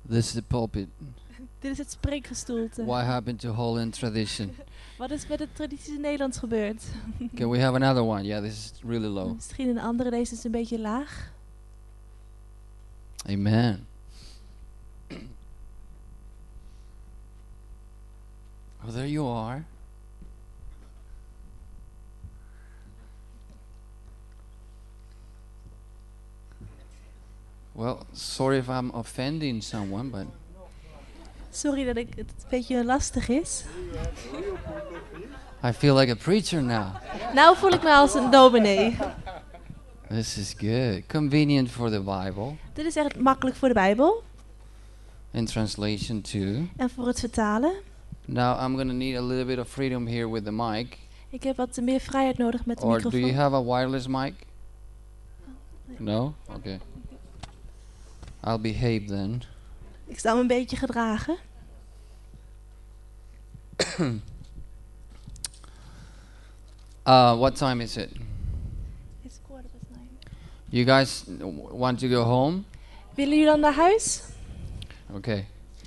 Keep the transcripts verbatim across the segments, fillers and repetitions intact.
This is the pulpit. Dit is het spreekgestoelte. What happened to Holland tradition? Wat is met de traditie in Nederlands gebeurd? Can we have another one? Yeah, this is really low. Misschien een andere, deze is een beetje laag. Amen. Oh, there you are. Well, sorry if I'm offending someone, but Sorry dat ik, het een beetje lastig is. I feel like a preacher now. Nou voel ik me als een dominee. This is good. Convenient for the Bible. Dit is echt makkelijk voor de Bijbel. In translation too. En voor het vertalen. Now I'm going to need a little bit of freedom here with the mic. Ik heb wat meer vrijheid nodig met de Or do microfoon. you have a wireless mic? No? Okay. I'll behave then. Ik zal me een beetje gedragen. uh, what time is it? It's quarter past nine. You guys want to go home? Willen jullie dan naar huis? Okay.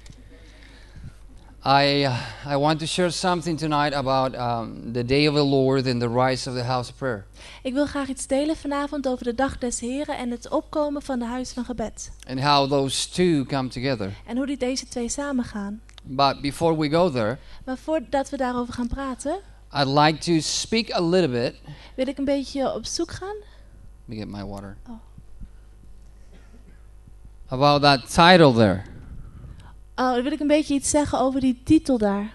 I uh, I want to share something tonight about um, the day of the Lord and the rise of the house of prayer. Ik wil graag iets delen vanavond over de dag des Heren en het opkomen van de huis van gebed. And how those two come together. En hoe die deze twee samengaan. But before we go there, Maar voordat we daarover gaan praten, I'd like to speak a little bit. wil ik een beetje op zoek gaan. Let me get my water. Oh. About that title there. Oh, dan wil ik een beetje iets zeggen over die titel daar.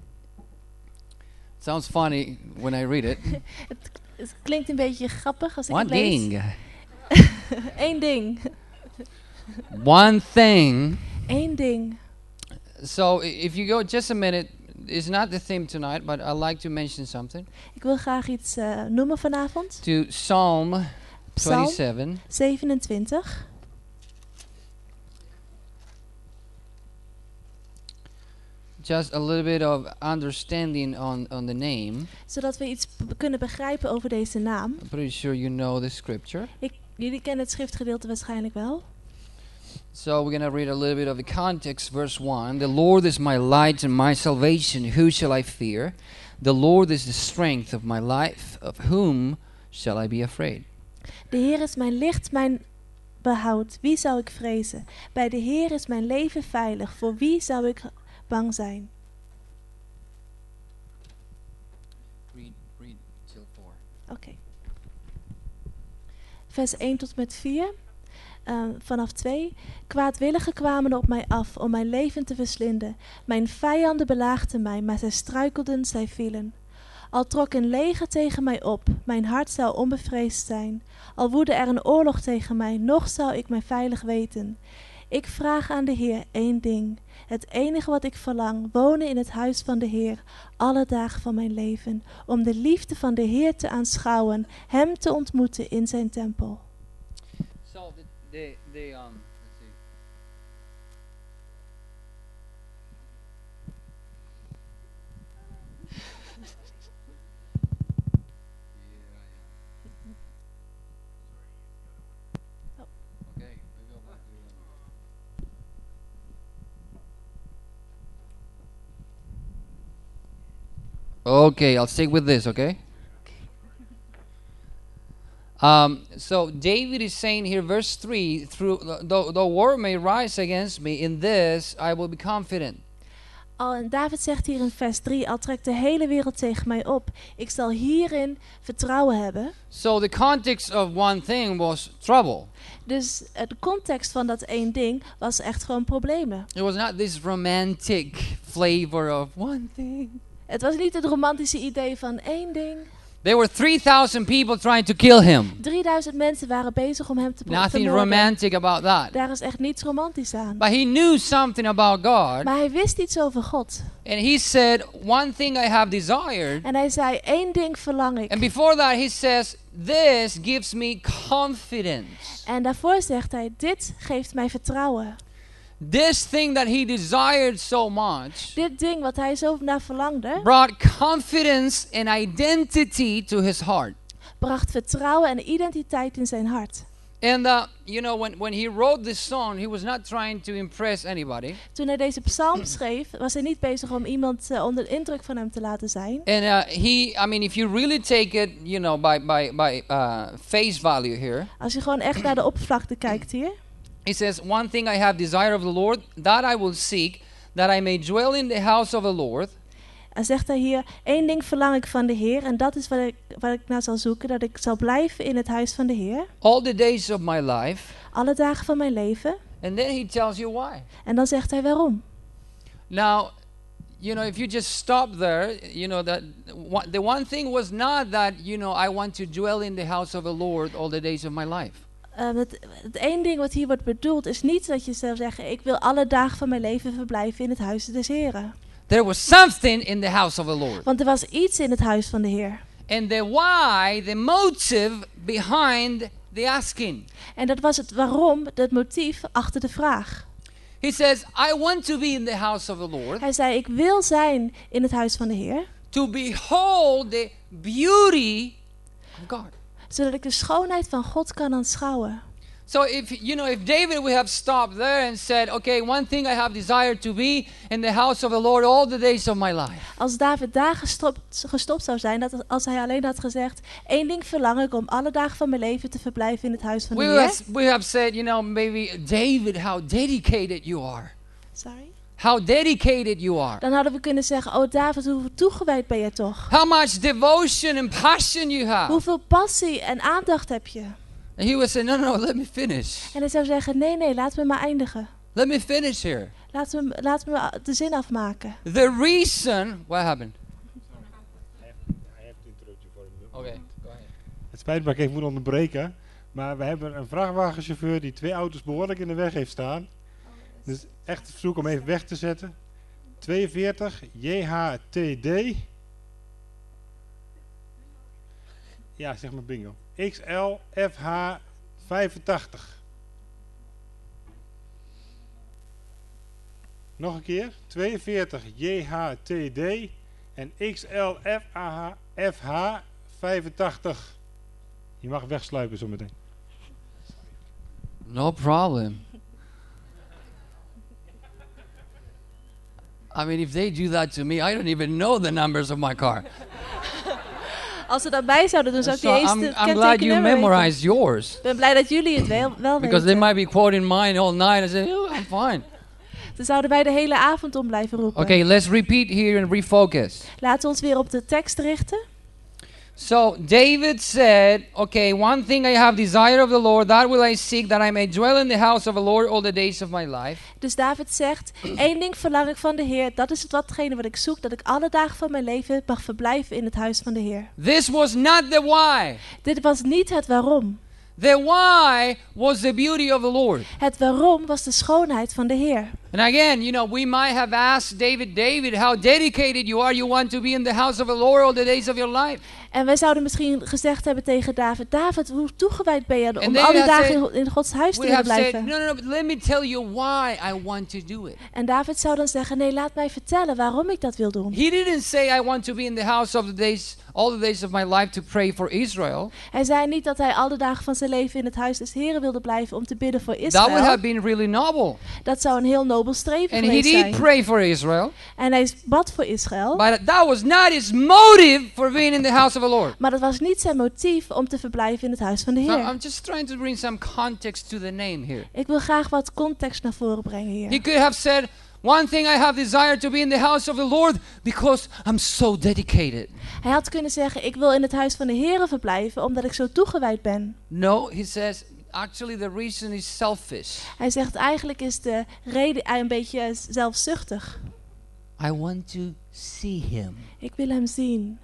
Sounds funny when I read it. het, het klinkt een beetje grappig als ik One het lees. thing. Eén ding. One thing. Eén ding. So if you go just a minute, it's not the theme tonight, but I'd like to mention something. Ik wil graag iets uh, noemen vanavond. To Psalm Psalm twenty-seven. zevenentwintig. Just a little bit of understanding on, on the name. Zodat we iets b- kunnen begrijpen over deze naam. I'm pretty sure you know the scripture. Ik, jullie kennen het schriftgedeelte waarschijnlijk wel. So we're going to read a little bit of the context, verse one. The Lord is my light and my salvation. Who shall I fear? The Lord is the strength of my life. Of whom shall I be afraid? De Heer is mijn licht, mijn behoud. Wie zou ik vrezen? Bij de Heer is mijn leven veilig. Voor wie zou ik bang zijn? Read, read till four. Oké. Okay. Vers één tot met vier. Uh, vanaf twee. Kwaadwilligen kwamen op mij af om mijn leven te verslinden. Mijn vijanden belaagden mij, maar zij struikelden, zij vielen. Al trok een leger tegen mij op, mijn hart zou onbevreesd zijn. Al woedde er een oorlog tegen mij, nog zou ik mij veilig weten. Ik vraag aan de Heer één ding. Het enige wat ik verlang, wonen in het huis van de Heer, alle dagen van mijn leven, om de liefde van de Heer te aanschouwen, hem te ontmoeten in zijn tempel. So the, the, the um, let's see. Okay, we go back to Okay, I'll stick with this, okay? Um, so David is saying here, verse three, through the, the war may rise against me, in this I will be confident. Al, en David zegt hier in vers drie, al trekt de hele wereld tegen mij op. Ik zal hierin vertrouwen hebben. So the context of one thing was trouble. Dus uh, de context van dat één ding was echt gewoon problemen. It was not this romantic flavor of one thing. Het was niet het romantische idee van één ding. There were three thousand people trying to kill him. drieduizend mensen waren bezig om hem te Nothing vermoorden. romantic about that. Daar is echt niets romantisch aan. But he knew something about God. Maar hij wist iets over God. And he said, one thing I have desired. En hij zei, één ding verlang ik. And before that he says, this gives me confidence. En daarvoor zegt hij, dit geeft mij vertrouwen. This thing that he desired so much Dit ding wat hij zo naar verlangde, brought confidence and identity to his heart. bracht vertrouwen en identiteit in zijn hart. And uh, you know, when, when he wrote this song, he was not trying to impress anybody. Toen hij deze psalm schreef, was hij niet bezig om iemand uh, onder de indruk van hem te laten zijn. And uh, he, I mean, if you really take it, you know, by by by uh, face value here, Als je gewoon echt naar de oppervlakte kijkt hier. he says, "One thing I have desire of the Lord, that I will seek, that I may dwell in the house of the Lord." En zegt hij hier, één ding verlang ik van de Heer en dat is wat ik, wat ik naar zal zoeken, dat ik zal blijven in het huis van de Heer. All the days of my life. Alle dagen van mijn leven. And then he tells you why. En dan zegt hij waarom. Now, you know, if you just stop there, you know, that one, the one thing was not that, you know, I want to dwell in the house of the Lord all the days of my life. Uh, het, het één ding wat hier wordt bedoeld is niet dat je zou zeggen, ik wil alle dagen van mijn leven verblijven in het huis des Heren. There was something in the house of the Lord. Want er was iets in het huis van de Heer. And the why, the motive behind the asking. En dat was het waarom, het motief achter de vraag. He says, I want to be in the house of the Lord. Hij zei, ik wil zijn in het huis van de Heer. To behold the beauty of God. Zodat ik de schoonheid van God kan aanschouwen. So if, you know, if David would have stopped there and said, okay, one thing I have desired to be in the house of the Lord all the days of my life. Als David daar gestopt, gestopt zou zijn, dat als hij alleen had gezegd, één ding verlang ik om alle dagen van mijn leven te verblijven in het huis van de We Heer. have, we have said, you know, maybe, David, how dedicated you are. Sorry? How dedicated you are. Dan hadden we kunnen zeggen, oh David, hoeveel toegewijd ben je toch? How much devotion and passion you have. Hoeveel passie en aandacht heb je? And he would say, no, no, let me finish. En hij zou zeggen, nee, nee, laten we maar eindigen. Let me finish here. Laten we, laten we de zin afmaken. The reason, what happened? Okay, go ahead. Het spijt me dat ik even moet onderbreken. Maar we hebben een vrachtwagenchauffeur die twee auto's behoorlijk in de weg heeft staan. Dus echt een verzoek om even weg te zetten. tweeënveertig J H T D. Ja, zeg maar bingo. X L F H vijfentachtig. Nog een keer. tweeënveertig J H T D en X L F H vijfentachtig. Je mag wegsluipen zometeen. No problem. I mean, if they do that to me, I don't even know the numbers of my car. Als ze dat bij zouden doen, zou ik So niet eens I'm, de I'm glad kenteken you nummer weten. memorized yours. Ik ben blij dat jullie het wel, wel Because they weten. might be quoting mine all night and say, oh, I'm fine. Dan zouden wij de hele avond om blijven roepen. Okay, let's repeat here and refocus. Laten we ons weer op de tekst richten. So David said, okay, one thing I have desire of the Lord, that will I seek, that I may dwell in the house of the Lord all the days of my life. Dus David zegt, één ding verlang ik van de Heer, dat is het watgene wat ik zoek, dat ik alle dagen van mijn leven mag verblijven in het huis van de Heer. This was not the why. Dit was niet het waarom. The why was the beauty of the Lord. Het waarom was de schoonheid van de Heer. And again, you know, we might have asked David, David, how dedicated you are. You want to be in the house of the Lord all the days of your life. En wij zouden misschien gezegd hebben tegen David, David, hoe toegewijd ben je om David alle had dagen said- in, in Gods huis te We willen have said, blijven? no, no, no, but let me tell you why I want to do it. En David zou dan zeggen, nee, laat mij vertellen waarom ik dat wil doen. He didn't say I want to be in the house of the days, all the days of my life to pray for Israel. Hij zei niet dat hij alle dagen van zijn leven in het huis des Heren wilde blijven om te bidden voor That would have Israël. been really noble. Dat zou een heel nobel streven And he geweest did zijn. pray for Israel. En hij bad voor Israël. But that was not his motive for being in the house of the Lord. Maar dat was niet zijn motief om te verblijven in het huis van de So Heer. I'm just trying to bring some context to the name here. Ik wil graag wat context naar voren brengen He hier. could have said, one thing I have desire to be in the house of the Lord because I'm so dedicated. Hij had kunnen zeggen, ik wil in het huis van de Heer verblijven omdat ik zo toegewijd ben. No, he says, actually the reason is selfish. Hij zegt, eigenlijk is de reden een beetje zelfzuchtig. I want to see him. Ik wil hem zien.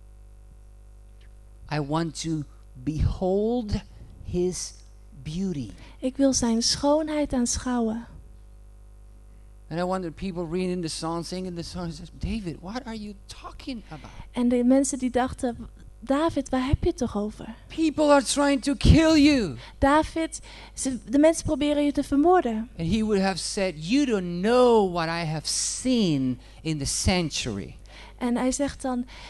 I want to behold his beauty. Ik wil zijn schoonheid aanschouwen. And I wonder, people reading the song, singing the song, says, David, what are you talking about? En de mensen die dachten, David, waar heb je het toch over? People are trying to kill you. David, ze, de mensen proberen je te vermoorden. And he would have said, you don't know what I have seen in the sanctuary. En hij zegt dan,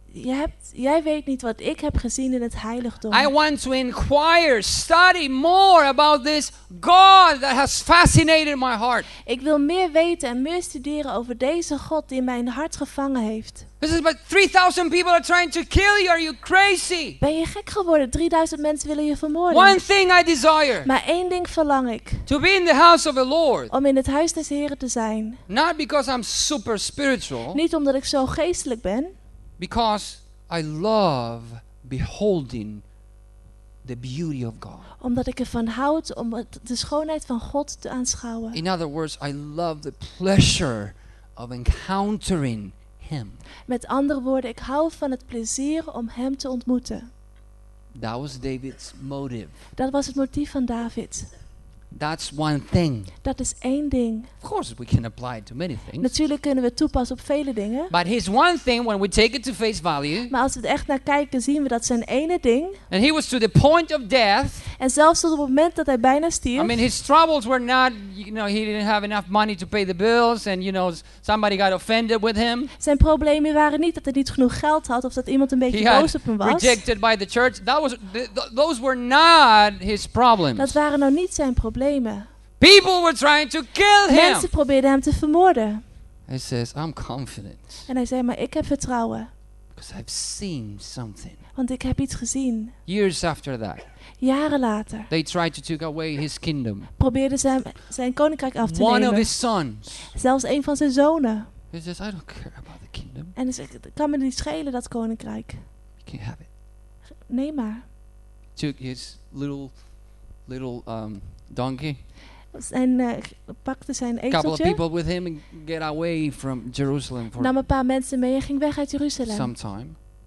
je hebt, jij weet niet wat ik heb gezien in het heiligdom. I want to inquire, study more about this God that has fascinated my heart. Ik wil meer weten en meer studeren over deze God die mijn hart gevangen heeft. This is but three thousand people are trying to kill you. Are you crazy? Ben je gek geworden? drieduizend mensen willen je vermoorden. One thing I desire, Maar één ding verlang ik. to be in the house of the Lord. Om in het huis des Heren te zijn. Not because I'm super spiritual, Niet omdat ik zo geestelijk ben. because I love beholding the beauty of God. Omdat ik ervan houd om het- de schoonheid van God te aanschouwen. In other words, I love the pleasure of encountering Him. Met andere woorden, ik hou van het plezier om hem te ontmoeten. That was David's motive. Dat was het motief van David. That's one thing. Dat is één ding. Of course, we can apply it to many things. Natuurlijk kunnen we het toepassen op vele dingen. But his one thing, when we take it to face value, Maar als we er echt naar kijken, zien we dat zijn ene ding. and he was to the point of death. En zelfs tot het moment dat hij bijna stierf. I mean, his troubles were not, you know, he didn't have enough money to pay the bills, and you know, somebody got offended with him. Zijn problemen waren niet dat hij niet genoeg geld had of dat iemand een beetje He boos had op hem was. rejected by the church. That was, th- th- those were not his problems. Dat waren nou niet zijn problemen. People were trying to kill him. Mensen probeerden hem te vermoorden. He says, I'm confident En hij zei, maar ik heb vertrouwen. because I've seen something. Want ik heb iets gezien. Years after that, Jaren later they tried to take away his kingdom. probeerden ze hem zijn koninkrijk af te One of nemen. his sons. Zelfs een van zijn zonen. He says, I don't care about the kingdom. En hij zegt, het kan me niet schelen, dat koninkrijk. You can't have it. Nee maar. Took his little, little um, donkey, En uh, pakte zijn a couple of ezeltje, people with him, and get away from Jerusalem for nam een paar mensen mee en ging weg uit Jeruzalem. some time.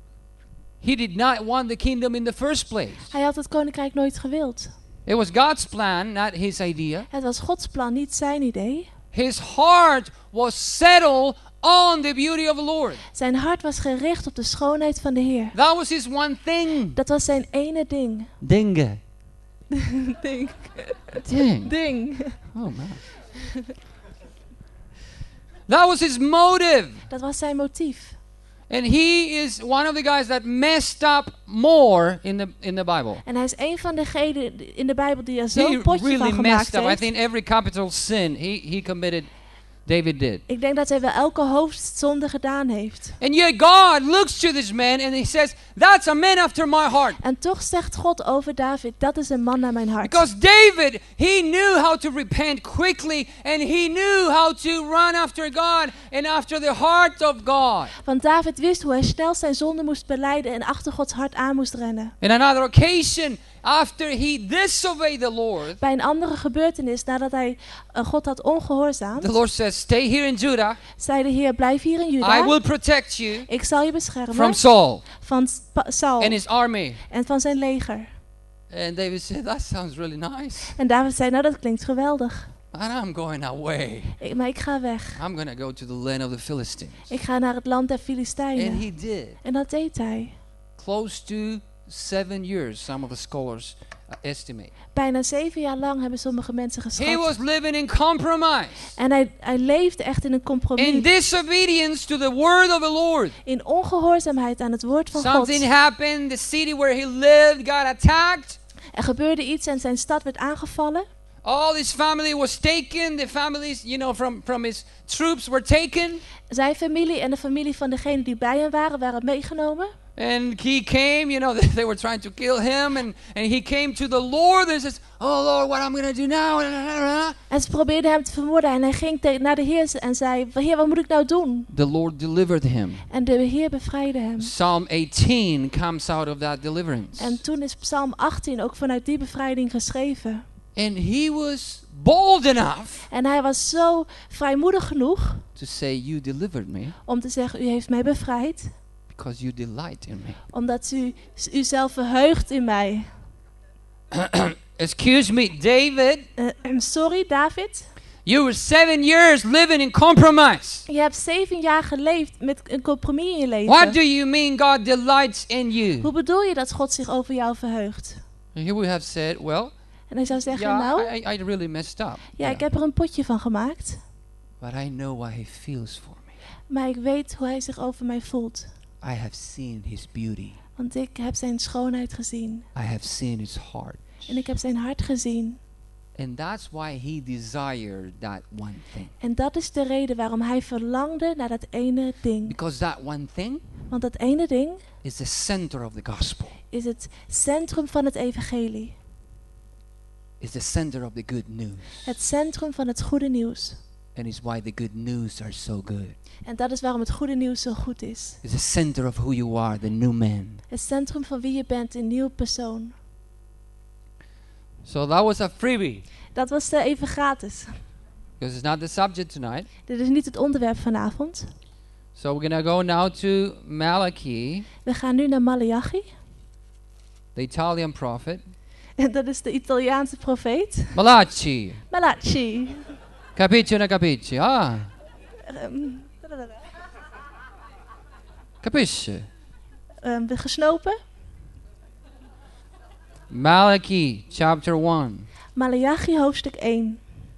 He did not want the kingdom in the first place. Hij had het koninkrijk nooit gewild. It was God's plan, not his idea. Het was Gods plan, niet zijn idee. His heart was settled on the beauty of the Lord. Zijn hart was gericht op de schoonheid van de Heer. That was his one thing. Dat was zijn ene ding. Dinge. ding. Ding. Ding. Oh man. That was his motive. Dat was zijn motief. And he is one of the guys that messed up more in the in the Bible. En hij is een van degenen in de Bijbel die er zo'n He potje really van gemaakt messed up. I heeft. think every capital sin he, he committed, David did. Ik denk dat hij wel elke hoofdzonde gedaan heeft. And yet God looks to this man and he says, that's a man after my heart. En toch zegt God over David, dat is een man naar mijn hart. Because David, he knew how to repent quickly and he knew how to run after God and after the heart of God. Want David wist hoe hij snel zijn zonde moest belijden en achter Gods hart aan moest rennen. In another occasion, after he disobeyed the Lord, Bij een andere gebeurtenis, nadat hij uh, God had ongehoorzaamd, the Lord says, stay here in Judah. zei de Heer, blijf hier in I Juda. will protect you Ik zal je beschermen from Saul van Spa- Saul and his army. en van zijn leger. And David said, that sounds really nice. En David zei, nou dat klinkt geweldig. And I'm going away. Ik, maar ik ga weg. I'm going to go to the land of the Philistines. Ik ga naar het land der And Filistijnen. he did. En dat deed hij. Close to seven years, some of the scholars uh, estimate. Bijna zeven jaar lang hebben sommige mensen He geschat. was living in compromise, En hij, hij leefde echt in een compromis. in disobedience to the word of the Lord. In ongehoorzaamheid aan het woord van God. Something happened, the city where he lived got attacked. Er gebeurde iets en zijn stad werd aangevallen. All his family was taken. The families, you know, from, from his troops were taken. Zijn familie en de familie van degenen die bij hem waren, waren meegenomen. And he came, you know, they were trying to kill him. And, and he came to the Lord and says, oh Lord, what I'm going to do now? En ze probeerden hem te vermoorden. En hij ging te- naar de Heer en zei, Heer, wat moet ik nou doen? The Lord delivered him. En de Heer bevrijdde hem. Psalm eighteen comes out of that deliverance. En toen is Psalm achttien ook vanuit die bevrijding geschreven. And he was bold enough En hij was zo vrijmoedig genoeg to say, you delivered me om te zeggen, u heeft mij bevrijd. because you delight in me. Omdat u uzelf verheugt in mij. Excuse me, David, Uh, sorry, David. you were seven years living in compromise. Je hebt zeven jaar geleefd met een compromis in je leven. What do you mean God delights in you? Hoe bedoel je dat God zich over jou verheugt? And he would have said, well, En hij zou zeggen, yeah, nou, I, I really messed up. ja, ik heb er een potje van gemaakt. But I know what he feels for me. Maar ik weet hoe hij zich over mij voelt. I have seen his beauty. Want ik heb zijn schoonheid gezien. I have seen his heart. En ik heb zijn hart gezien. And that's why he desired that one thing. En dat is de reden waarom hij verlangde naar dat ene ding. Because that one thing Want dat ene ding is the center of the gospel. is het centrum van het evangelie. Is the center of the good news. Het centrum van het goede nieuws. And it's why the good news are so good. En dat is waarom het goede nieuws zo goed is. It's the center of who you are, the new man. Het centrum van wie je bent, een nieuwe persoon. So that was a freebie. Dat was uh, even gratis. Because it's not the subject tonight. Dit is niet het onderwerp vanavond. So we're going to go now to Malachi, We gaan nu naar Maleachi. the Italian prophet. En dat is de Italiaanse profeet. Malachi. Malachi. Capisci o non capisci? Ah, Um, capisci? um, gesnopen. Malachi chapter one. Maleachi hoofdstuk één.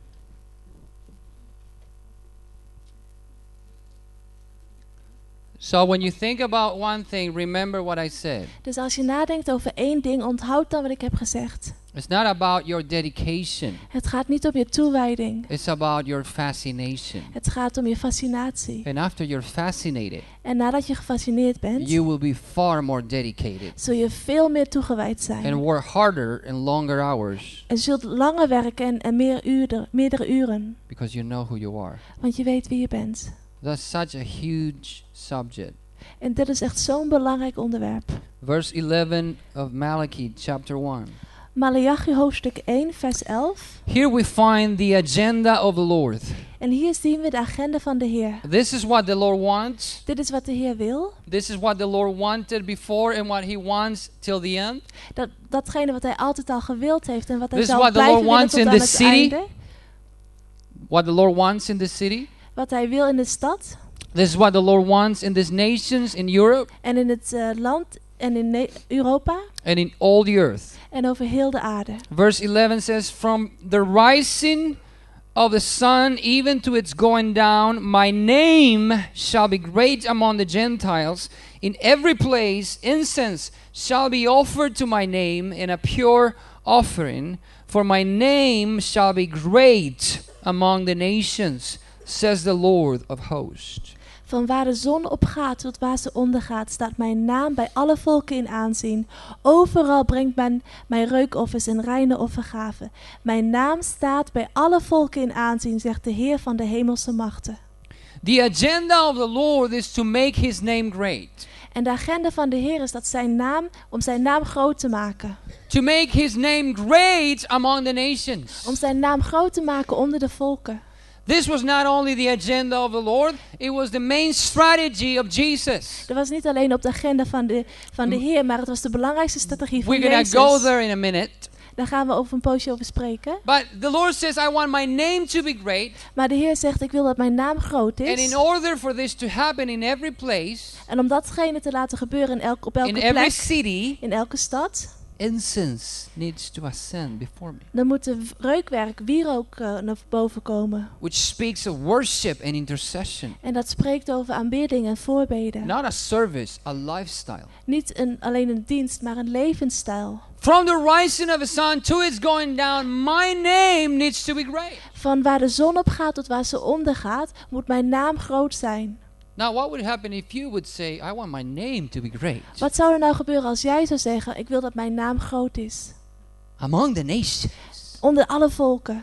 So when you think about one thing, remember what I said. Dus als je nadenkt over één ding, onthoud dan wat ik heb gezegd. It's not about your dedication. Het gaat niet om je toewijding. It's about your fascination. Het gaat om je fascinatie. And after you're fascinated, En nadat je gefascineerd bent, you will be far more dedicated zul je veel meer toegewijd and zijn. work harder and longer hours En zult langer werken en, en meer uren, meerdere uren. because you know who you are. Want je weet wie je bent. That's such a huge subject. En dit is echt zo'n belangrijk onderwerp. Verse eleven of Malachi chapter one. Maleachi hoofdstuk één, vers elf. Here we find the agenda of the Lord. En hier zien we de agenda van de Heer. This is what the Lord wants. Dit is wat de Heer wil. This is what the Lord wanted before and what he wants till the end. Dat, datgene wat hij altijd al gewild heeft en wat hij This is zal what the blijven Lord willen wants tot in aan the het city. einde. What the Lord wants in the city. Wat hij wil in de stad This is what the Lord wants in these nations, in Europe, en in het uh, land en in Ne- Europa and in all the earth. en over heel de aarde. Verse eleven says, From the rising of the sun even to its going down, my name shall be great among the Gentiles. In every place incense shall be offered to my name in a pure offering. For my name shall be great among the nations, says the Lord of hosts. Van waar de zon opgaat tot waar ze ondergaat, staat mijn naam bij alle volken in aanzien. Overal brengt men mijn reukoffers en reine offergaven. Mijn naam staat bij alle volken in aanzien, zegt de Heer van de hemelse machten. The agenda of the Lord is to make his name great. En de agenda van de Heer is dat zijn naam, om zijn naam groot te maken. To make his name great among the nations. Om zijn naam groot te maken onder de volken. This was not only the agenda of the Lord, it was the main strategy of Jesus. Dat was niet alleen op de agenda van de, van de Heer, maar het was de belangrijkste strategie van We're going Jezus. to go there in a minute. Daar gaan we over een poosje over spreken. But the Lord says, I want my name to be great. Maar de Heer zegt, ik wil dat mijn naam groot And is. in order for this to happen in every place, En om datgene te laten gebeuren in elk, op elke in every plek, city, in elke stad, incense needs to ascend before me. dan moet de reukwerk, wierook uh, naar boven komen. Which speaks of worship and intercession. En dat spreekt over aanbidding en voorbeden. Not a service, a lifestyle. Niet een, alleen een dienst, maar een levensstijl. From the rising of the sun to its going down, my name needs to be great. Van waar de zon op gaat tot waar ze ondergaat, moet mijn naam groot zijn. Now, what would happen if you would say, I want my name to be great Wat zou er nou gebeuren als jij zou zeggen, ik wil dat mijn naam groot is? among the nations? Onder alle volken.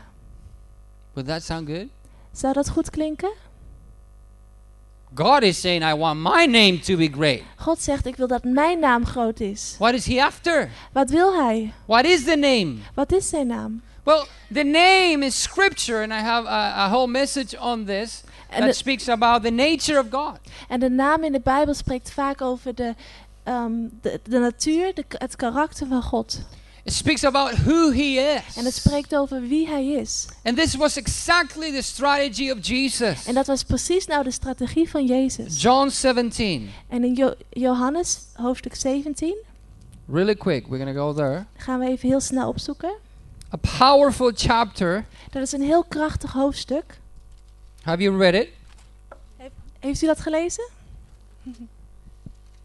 Would that sound good? Zou dat goed klinken? God is saying, I want my name to be great. God zegt, ik wil dat mijn naam groot is. What is he after? Wat wil hij? What is the name? Wat is zijn naam? Well, the name is scripture, and I have a, a whole message on this En that de, speaks about the nature of God. en de naam in de Bijbel spreekt vaak over de, um, de, de natuur, de, het karakter van God. It speaks about who he En het is. spreekt over wie hij is. And this was exactly the strategy of Jesus. En dat was precies nou de strategie van Jezus. John seventeen. En in Jo- Johannes hoofdstuk zeventien, Really quick, we're going to go there. gaan we even heel snel opzoeken. A powerful chapter. Dat is een heel krachtig hoofdstuk. Have you read it? Heeft u dat gelezen?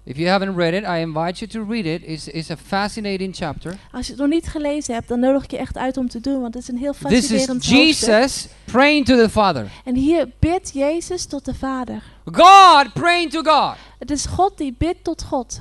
If you haven't read it, I invite you to read it. It's, it's a fascinating chapter. Als je het nog niet gelezen hebt, dan nodig ik je echt uit om te doen, want het is een heel This is fascinerend hoofdstuk. Jesus praying to the Father. En hier bidt Jezus tot de Vader. God praying to God. Het is God die bidt tot God.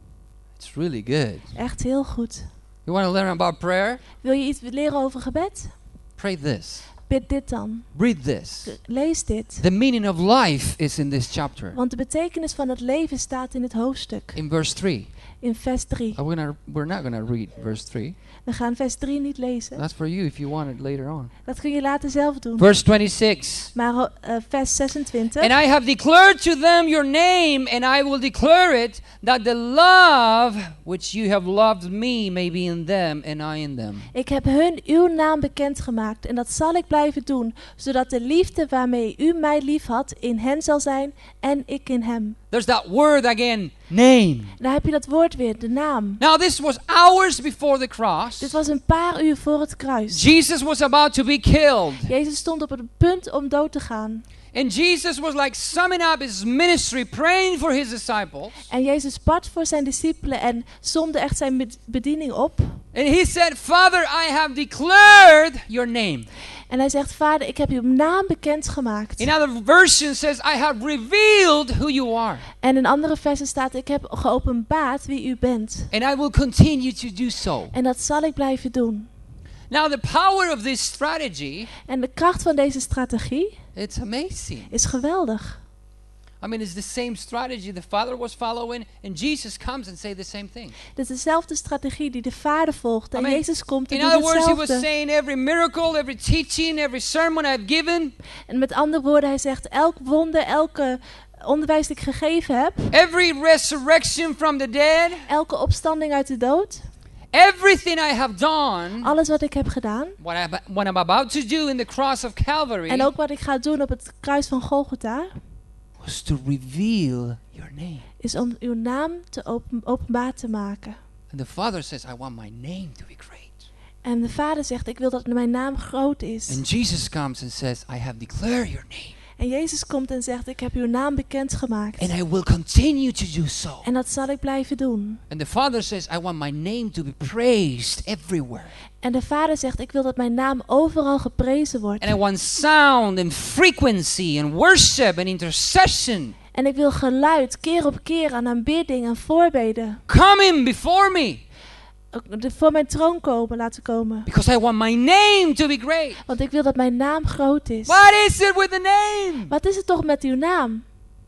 It's really good. Echt heel goed. You want to learn about prayer? Wil je iets leren over gebed? Pray this. Bid dit dan. Read this. Lees dit. The meaning of life is in this chapter. Want de betekenis van het leven staat in het hoofdstuk. In verse three. In vers drie. Uh, we're, gonna, we're not going to read verse three. We gaan vers drie niet lezen. That's for you if you want it later on. Dat kun je later zelf doen. Verse twenty-six. Maar uh, vers zesentwintig. And I have declared to them your name, and I will declare it, that the love which you have loved me may be in them, and I in them. Ik heb hun uw naam bekendgemaakt, en dat zal ik blijven doen, zodat de liefde waarmee u mij lief had in hen zal zijn, en ik in hem. There's that word again, name. Daar heb je dat woord weer, de naam. Now this was hours before the cross. Dit was een paar uur voor het kruis. Jesus was about to be killed. Jezus stond op het punt om dood te gaan. And Jesus was like summing up his ministry, praying for his disciples. En Jezus bad voor zijn discipelen en somde echt zijn bed- bediening op. And he said, Father, I have declared your name. En hij zegt, Vader, ik heb uw naam bekendgemaakt. In other versions says, I have revealed who you are. En in andere versen staat, ik heb geopenbaard wie u bent. And I will continue to do so. En dat zal ik blijven doen. Now the power of this strategy, En de kracht van deze strategie it's amazing. is geweldig. I mean, it's the same strategy the Father was following, and Jesus comes and say the same thing. Het is dezelfde strategie die de Vader volgt. En I mean, Jezus komt en In doet other words, he was hetzelfde. saying every miracle, every teaching, every sermon I've given, En met andere woorden, hij zegt, elk wonder, elke onderwijs dat ik gegeven heb, every resurrection from the dead, elke opstanding uit de dood, everything I have done, alles wat ik heb gedaan, what, I, what I'm about to do in the cross of Calvary, en ook wat ik ga doen op het kruis van Golgotha, was to reveal your name. is om uw naam te open, openbaar te maken. And the Father says, I want my name to be great. En de Vader zegt, ik wil dat mijn naam groot is. And Jesus comes and says, I have declared your name. En Jezus komt en zegt, ik heb uw naam bekendgemaakt. And I will continue to do so. En dat zal ik blijven doen. And the Father says, I want my name to be praised everywhere. En de Vader zegt, ik wil dat mijn naam overal geprezen wordt. And I want sound and frequency and worship and intercession En ik wil geluid keer op keer aan aanbidding en voorbeden coming before me. ook de- voor mijn troon komen, laten komen. Because I want my name to be great. Want ik wil dat mijn naam groot is. What is it with the name? Wat is het toch met uw naam?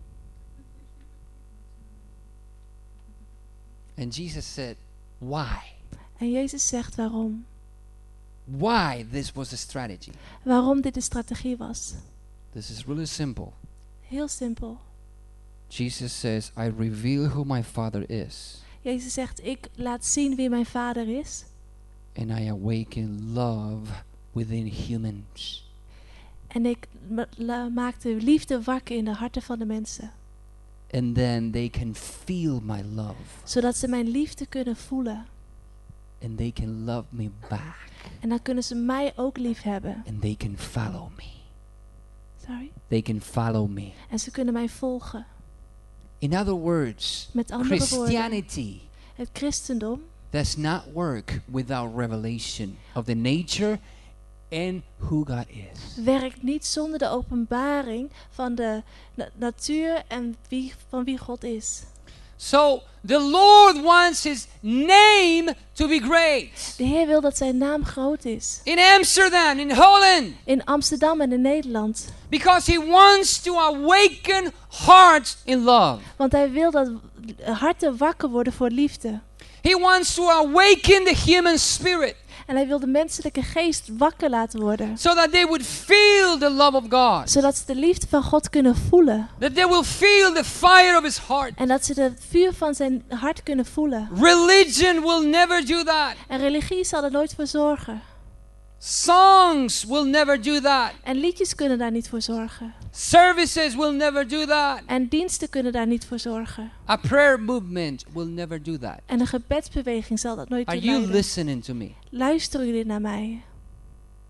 And Jesus said, why? En Jezus zegt waarom. Why this was a strategy? Waarom dit de strategie was. This is really simple. Heel simpel. Jesus says, I reveal who my Father is. Jezus zegt, ik laat zien wie mijn Vader is. And I awaken love within humans. En ik ma- la- maak de liefde wakker in de harten van de mensen. And then they can feel my love. Zodat ze mijn liefde kunnen voelen. And they can love me back. En dan kunnen ze mij ook lief hebben. And they can follow me. Sorry. They can follow me. En ze kunnen mij volgen. In other words, Met andere woorden, Christianity het christendom does not work without revelation of the nature and who God is. werkt niet zonder de openbaring van de na- natuur en wie, van wie God is. So the Lord wants his name to be great. De Heer wil dat zijn naam groot is. In Amsterdam, in Holland, In Amsterdam en in Nederland. because he wants to awaken hearts in love. Want hij wil dat harten wakker worden voor liefde. He wants to awaken the human spirit En hij wil de menselijke geest wakker laten worden. so that they would feel the love of God. Zodat ze de liefde van God kunnen voelen. That they will feel the fire of his heart. En dat ze het vuur van zijn hart kunnen voelen. Religion will never do that. En religie zal er nooit voor zorgen. Songs will never do that. En liedjes kunnen daar niet voor zorgen. Services will never do that. En diensten kunnen daar niet voor zorgen. A prayer movement will never do that. En een gebedsbeweging zal dat nooit Are toe you leiden. listening to me? Luisteren jullie naar mij?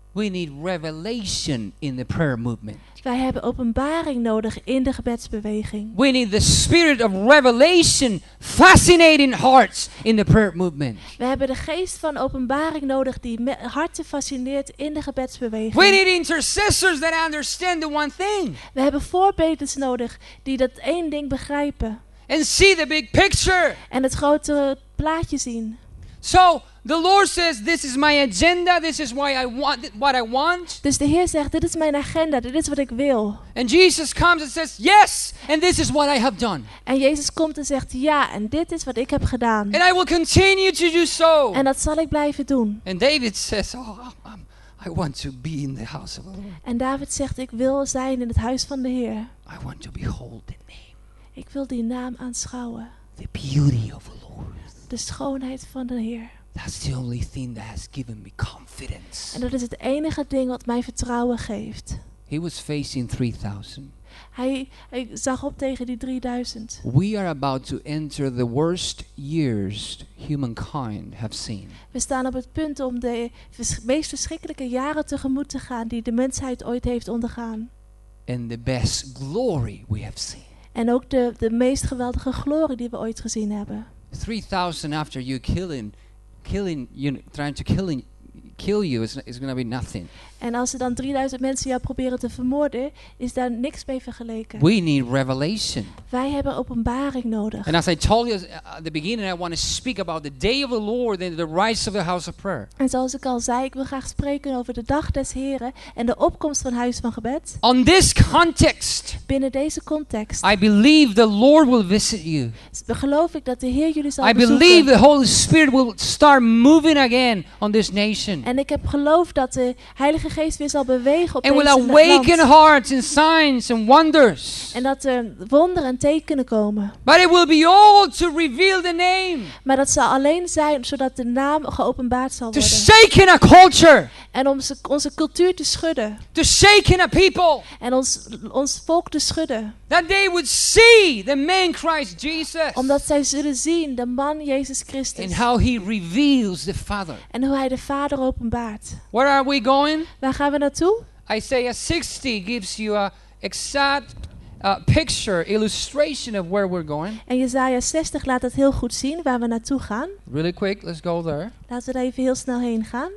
We need revelation in the prayer movement. Wij hebben openbaring nodig in de gebedsbeweging. We need the spirit of revelation fascinating hearts in the prayer movement. We hebben de geest van openbaring nodig die me- harten fascineert in de gebedsbeweging. We need intercessors that understand the one thing We hebben voorbeders nodig die dat één ding begrijpen. and see the big picture. En het grotere plaatje zien. So the Lord says, this is my agenda, this is why I want what I want. Dus de Heer zegt, dit is mijn agenda, dit is wat ik wil. And Jesus comes and says, yes, and this is what I have done. En Jezus komt en zegt, ja, en dit is wat ik heb gedaan. And I will continue to do so. En dat zal ik blijven doen. And David says, oh, um, I want to be in the house of the Lord. En David zegt, ik wil zijn in het huis van de Heer. I want to behold the name, Ik wil die naam aanschouwen. the beauty of the Lord. De schoonheid van de Heer. That's the only thing that has given me confidence. En dat is het enige ding wat mij vertrouwen geeft. He was facing three thousand. Hij, hij zag op tegen die drieduizend. We are about to enter the worst years humankind have seen. We staan op het punt om de vers- meest verschrikkelijke jaren tegemoet te gaan die de mensheid ooit heeft ondergaan. And the best glory we have seen. En ook de, de meest geweldige glorie die we ooit gezien hebben. three thousand after you killing, killing, you trying to killing, kill you is, is going to be nothing. En als er dan drieduizend mensen jou proberen te vermoorden, is daar niks mee vergeleken. We need revelation. Wij hebben openbaring nodig. And as I told you at the beginning, I want to speak about the day of the Lord and the rise of the house of prayer. En zoals ik al zei, ik wil graag spreken over de dag des Heren en de opkomst van Huis van Gebed. On this context, Binnen deze context I believe the Lord will visit you. geloof ik dat de Heer jullie zal I believe bezoeken. the Holy Spirit will start moving again on this nation. En ik heb geloof dat de Heilige Geest weer zal bewegen op And will deze awaken land. hearts and signs and wonders. En dat er wonderen en tekenen komen. But it will be all to reveal the name. Maar dat zal alleen zijn zodat de naam geopenbaard zal To worden. shake in a culture. En om onze, onze cultuur te schudden. To shake in a people. En ons, ons volk te schudden. That they would see the man Christ Jesus. Omdat zij zullen zien de man Jezus And Christus. how he reveals the Father. En hoe hij de Vader openbaart. Where are we going? Waar gaan we naartoe? Isaiah sixty gives you a exact uh, picture, illustration of where we're going. En Jesaja zestig laat het heel goed zien waar we naartoe gaan. Really quick, let's go there. Laten we daar even heel snel heen gaan.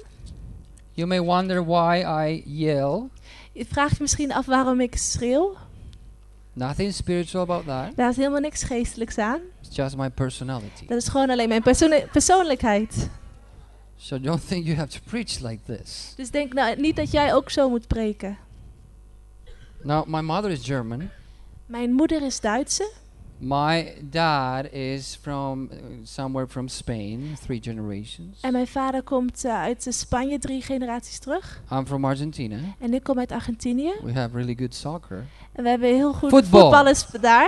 You may wonder why I yell. Je vraagt je misschien af waarom ik schreeuw. Nothing spiritual about that. Daar is helemaal niks geestelijks aan. It's just my personality. Dat is gewoon alleen mijn persoon- persoonlijkheid. So don't think you have to preach like this. Dus denk nou niet dat jij ook zo moet preken. Now, my mother is German. Mijn moeder is Duitse. My dad is from uh, somewhere from Spain, three generations. En mijn vader komt uh, uit uh, Spanje, drie generaties terug. I'm from Argentina. En ik kom uit Argentinië. We have really good soccer. En we hebben heel goed Voetbal. voetballers daar.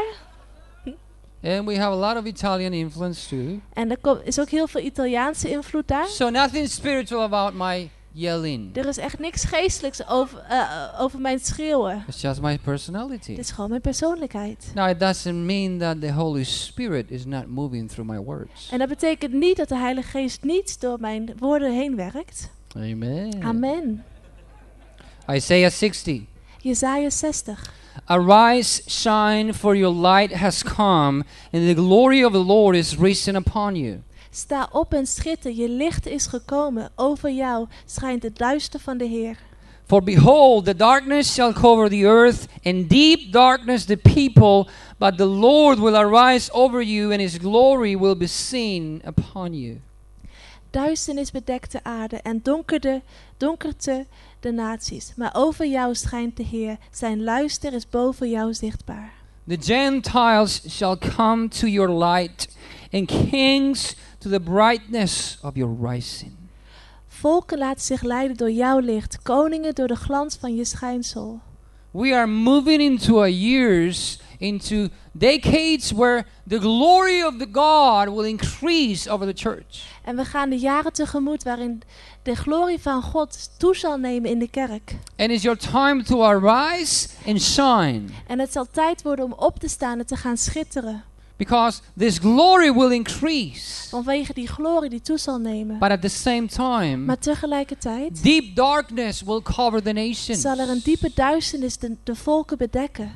And we have a lot of Italian influence too. En er kom- is ook heel veel Italiaanse invloed daar. So nothing spiritual about my yelling. Er is echt niks geestelijks over, uh, over mijn schreeuwen. It's just my personality. Het is gewoon mijn persoonlijkheid. Now it doesn't mean that the Holy Spirit is not moving through my words. En dat betekent niet dat de Heilige Geest niet door mijn woorden heen werkt. Amen. Amen. Isaiah sixty. Jesaja zestig. Arise, shine, for your light has come, and the glory of the Lord is risen upon you. Sta op en schitter, je licht is gekomen. Over jou schijnt het luister van de Heer. For behold, the darkness shall cover the earth, and deep darkness the people, but the Lord will arise over you, and his glory will be seen upon you. Duisternis bedekt de aarde en donkerde, donkerte de naties. Maar over jou schijnt de Heer. Zijn luister is boven jou zichtbaar. The Gentiles shall come to your light, and kings to the brightness of your rising. Volken laten zich leiden door jouw licht. Koningen door de glans van je schijnsel. We are moving into a years, into decades where the glory of the God will increase over the church. En we gaan de jaren tegemoet waarin de glorie van God toe zal nemen in de kerk. And it's your time to arise and shine. En het zal tijd worden om op te staan en te gaan schitteren. Because this glory will increase. Vanwege die glorie die toe zal nemen. But at the same time, Maar tegelijkertijd deep darkness will cover the nations. zal er een diepe duisternis de, de volken bedekken.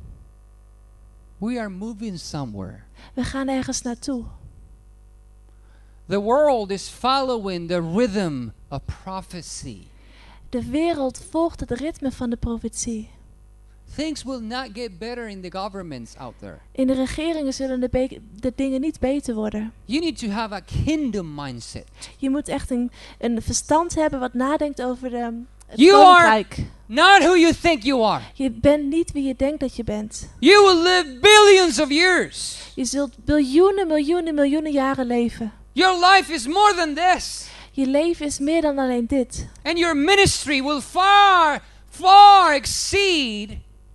We are moving somewhere. We gaan ergens naartoe. The world is following the rhythm of prophecy. De wereld volgt het ritme van de profetie. Things will not get better in the governments out there. In de regeringen zullen de, be- de dingen niet beter worden. You need to have a kingdom mindset. Je moet echt een, een verstand hebben wat nadenkt over de, het You koninkrijk. Not who you think you are. Je bent niet wie je denkt dat je bent. You will live billions of years. Je zult biljoenen, miljoenen, miljoenen jaren leven. Your life is more than this. Je leven is meer dan alleen dit. And your ministry will far, far exceed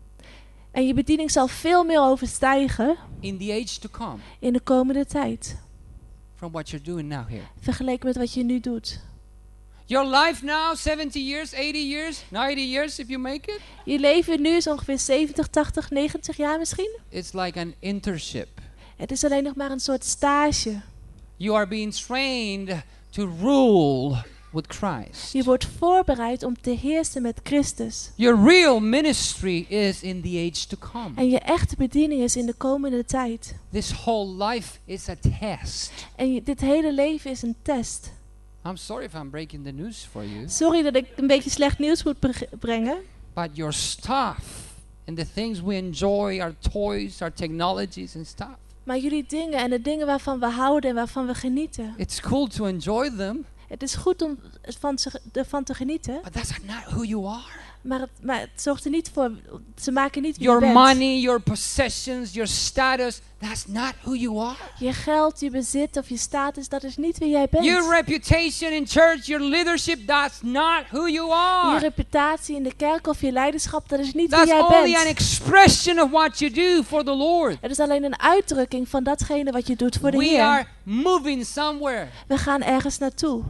En je bediening zal veel meer overstijgen in the age to come in de komende tijd. from what you're doing now here. Vergeleken met wat je nu doet. Your life now, seventy years, eighty years, ninety years if you make it, Je leven nu is ongeveer zeventig, tachtig, negentig jaar misschien. it's like an internship. Het is alleen nog maar een soort stage. You are being trained to rule with Christ. Je wordt voorbereid om te heersen met Christus. Your real ministry is in the age to come. En je echte bediening is in de komende tijd. This whole life is a test. En je, dit hele leven is een test. I'm sorry if I'm breaking the news for you, Sorry dat ik een beetje slecht nieuws moet bre- brengen. but your stuff and the things we enjoy, our toys, our technologies and stuff, Maar jullie dingen en de dingen waarvan we houden en waarvan we genieten. it's cool to enjoy them, Het is goed om van ze- ervan te genieten. but that's not who you are. Maar het, maar het zorgt er niet voor. Ze maken niet wie Your je bent. money, your possessions, your status, that's not who you are. Je geld, je bezit of je status, dat is niet wie jij bent. Your reputation in church, your leadership, that's not who you Je are. reputatie in de kerk of je leiderschap, dat is niet That's wie jij only an bent. expression of what you do for the Lord. Het is alleen een uitdrukking van datgene wat je doet voor de We Heer. are moving somewhere. We gaan ergens naartoe.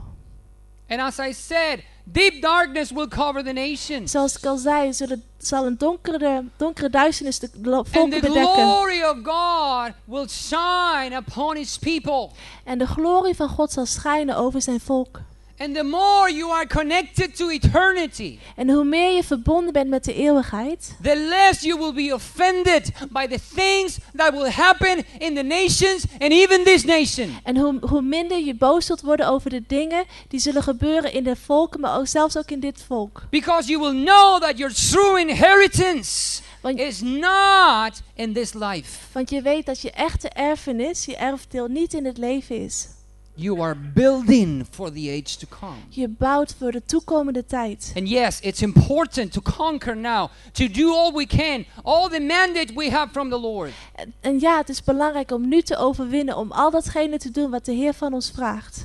And as I said, deep darkness will cover the nations. Zoals ik al zei, zullen, zal een donkere, donkere duisternis de lo- And volken the bedekken. glory of God will shine upon his people. En de glorie van God zal schijnen over zijn volk. And the more you are connected to eternity, En hoe meer je verbonden bent met de eeuwigheid, the less you will be offended by the things that will happen in the nations and even this nation. en hoe, hoe minder je boos zult worden over de dingen die zullen gebeuren in de volken, maar ook, zelfs ook in dit volk. Because you will know that your true inheritance Want, is not in this life. want je weet dat je echte erfenis, je erfdeel, niet in het leven is. You are building for the age to come. Je bouwt voor de toekomende tijd. And yes, it's important to conquer now, to do all we can, all the mandate we have from the Lord. En, en ja, het is belangrijk om nu te overwinnen, om al datgene te doen wat de Heer van ons vraagt.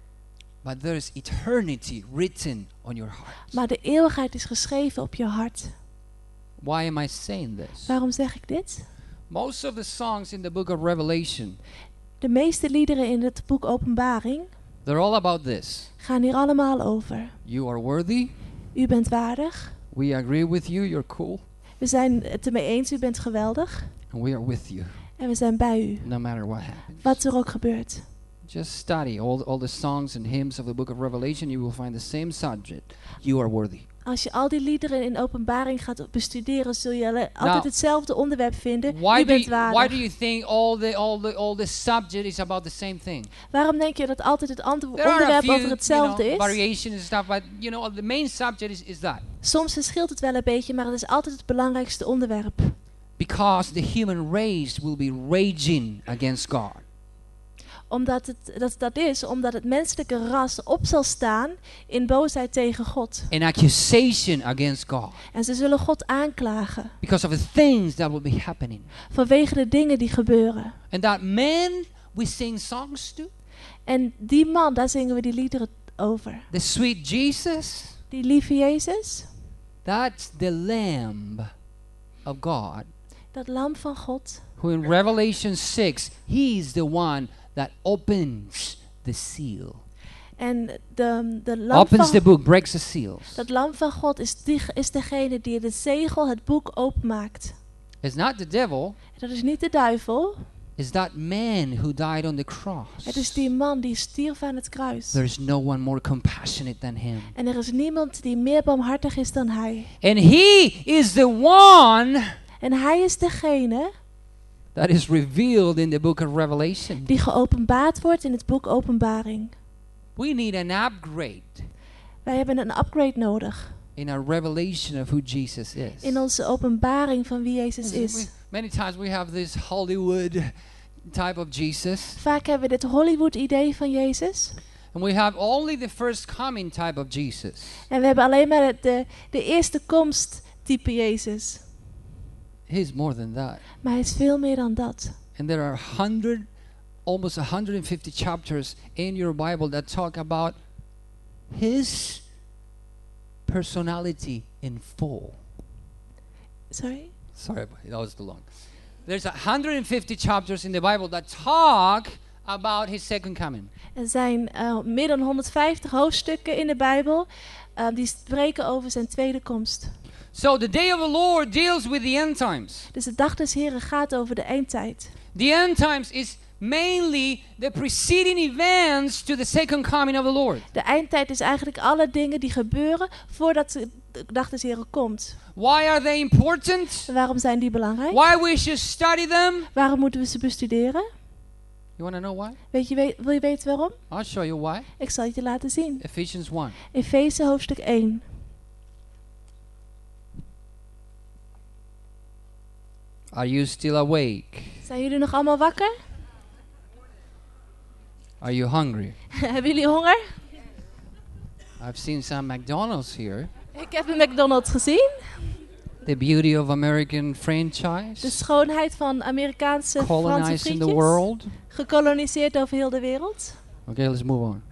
But there is eternity written on your heart. Maar de eeuwigheid is geschreven op je hart. Why am I saying this? Waarom zeg ik dit? Most of the songs in the book of Revelation, De meeste liederen in het boek Openbaring they're all about this. gaan hier allemaal over. You are worthy. U bent waardig. We agree with you. You're cool. We zijn het ermee eens, u bent geweldig. And we are with you, En we zijn bij u, no matter what happens. wat er ook gebeurt. Just study all, all the songs and hymns of the book of Revelation. You will find the same subject. You are worthy. Als je al die liederen in Openbaring gaat bestuderen, zul je alle- altijd Nou, hetzelfde onderwerp vinden. Why U do bent you, why waardig. do you think all the all the all the subject is about the same thing? Waarom denk je dat altijd het ante- There are a onderwerp few over you hetzelfde know, is? variations and stuff, but you know the main subject is, is that Soms verschilt het wel een beetje, maar het is altijd het belangrijkste onderwerp. because the human race will be raging against God. Omdat het, dat, dat is omdat het menselijke ras op zal staan in boosheid tegen God. An accusation against God En ze zullen God aanklagen because of the things that will be happening. vanwege de dingen die gebeuren. And that man we sing songs to, En die man, daar zingen we die liederen over. the sweet Jesus, Die lieve Jezus, that's the Lamb of God, dat lam van God, who in Revelation six, he's the one that opens the seal. en de, de lam Opens the van, book, breaks the seals. dat lam van God is, die, is degene die het zegel, het boek openmaakt. It's not the devil, Dat is niet de duivel, is that man who died on the cross. Het is die man die stierf aan het kruis. There is no one more compassionate than him. En er is niemand die meer barmhartig is dan hij. And he is the one En hij is degene that is revealed in the book of Revelation. die geopenbaard wordt in het boek Openbaring. We need an upgrade Wij hebben een upgrade nodig in our revelation of who Jesus is. in onze openbaring van wie Jezus We- is. Many times we have this Hollywood type of Jesus, Vaak hebben we dit Hollywood-idee van Jezus. and we have only the first coming type of Jesus. En we hebben alleen maar de, de, de eerste komst type Jezus. He's more than that. Maar hij is veel meer dan dat. And there are hundred, almost one hundred fifty chapters in your Bible that talk about his personality in full. Sorry? Sorry, that was too long. There's one hundred fifty chapters in the Bible that talk about his second coming. Er zijn uh, meer dan honderdvijftig hoofdstukken in de Bijbel uh, die spreken over zijn tweede komst. So the day of the Lord deals with the end times. Dus de dag des Heren gaat over de eindtijd. The end times is mainly the preceding events to the second coming of the Lord. De eindtijd is eigenlijk alle dingen die gebeuren voordat de dag des Heren komt. Why are they important? En waarom zijn die belangrijk? Why we should study them? Waarom moeten we ze bestuderen? You want to know why? Weet je, we- wil je weten waarom? I'll show you why. Ik zal het je laten zien. Ephesians one. Efeze hoofdstuk één. Are you still awake? Zijn jullie nog allemaal wakker? Are you hungry? Hebben jullie honger? I've seen some McDonald's here. Ik heb een McDonald's gezien. The beauty of American franchise. De schoonheid van Amerikaanse Franse Colonizing the frietjes. world. Gekoloniseerd over heel de wereld. Okay, let's move on.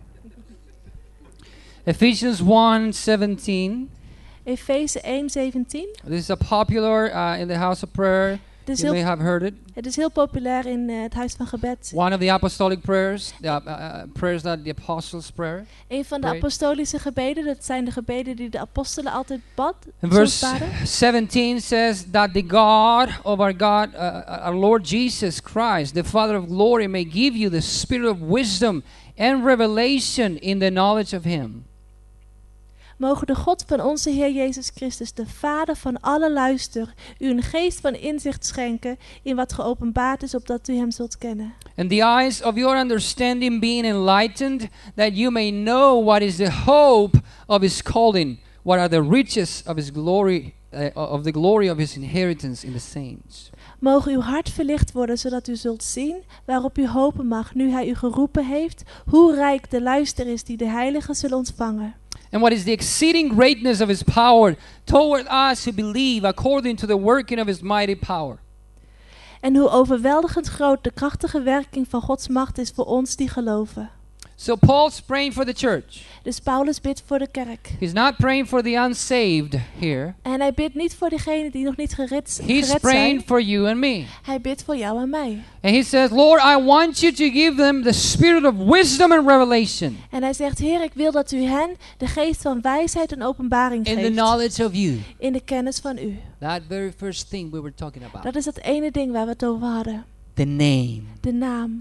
Ephesians one seventeen. Efeze één zeventien. This is a popular uh, in the house of prayer. Het is You may heel, have heard it. het is heel populair in uh, het huis van gebed. One of the apostolic prayers, the uh, uh, prayers that the apostles pray. Een van de Great. apostolische gebeden, dat zijn de gebeden die de apostelen altijd bad, And soms verse baden. seventeen says that the God of our God, uh, our Lord Jesus Christ, the Father of glory, may give you the spirit of wisdom and revelation in the knowledge of Him. Mogen de God van onze Heer Jezus Christus, de Vader van alle luister, u een geest van inzicht schenken in wat geopenbaard is, opdat u hem zult kennen. And the eyes of your understanding being enlightened, that you may know what is the hope of His calling, what are the riches of His glory, uh, of the glory of His inheritance in the saints. Mogen uw hart verlicht worden, zodat u zult zien waarop u hopen mag, nu hij u geroepen heeft, hoe rijk de luister is die de heiligen zullen ontvangen. And what is the exceeding greatness of His power toward us who believe, according to the working of His mighty power. En hoe overweldigend groot de krachtige werking van Gods macht is voor ons die geloven. So Paul's praying for the church. Dus Paulus bidt voor de kerk. He's not praying for the unsaved here. En hij bidt niet voor degenen die nog niet gered, He's gered praying zijn. for you and me. Hij bidt voor jou en mij. And he says, Lord, I want you to give them the spirit of wisdom and revelation En hij zegt, Heer, ik wil dat u hen de geest van wijsheid en openbaring in the geeft. knowledge of you. In de kennis van u. That very first thing we were talking about. Dat is het ene ding waar we het over hadden. The name, De naam.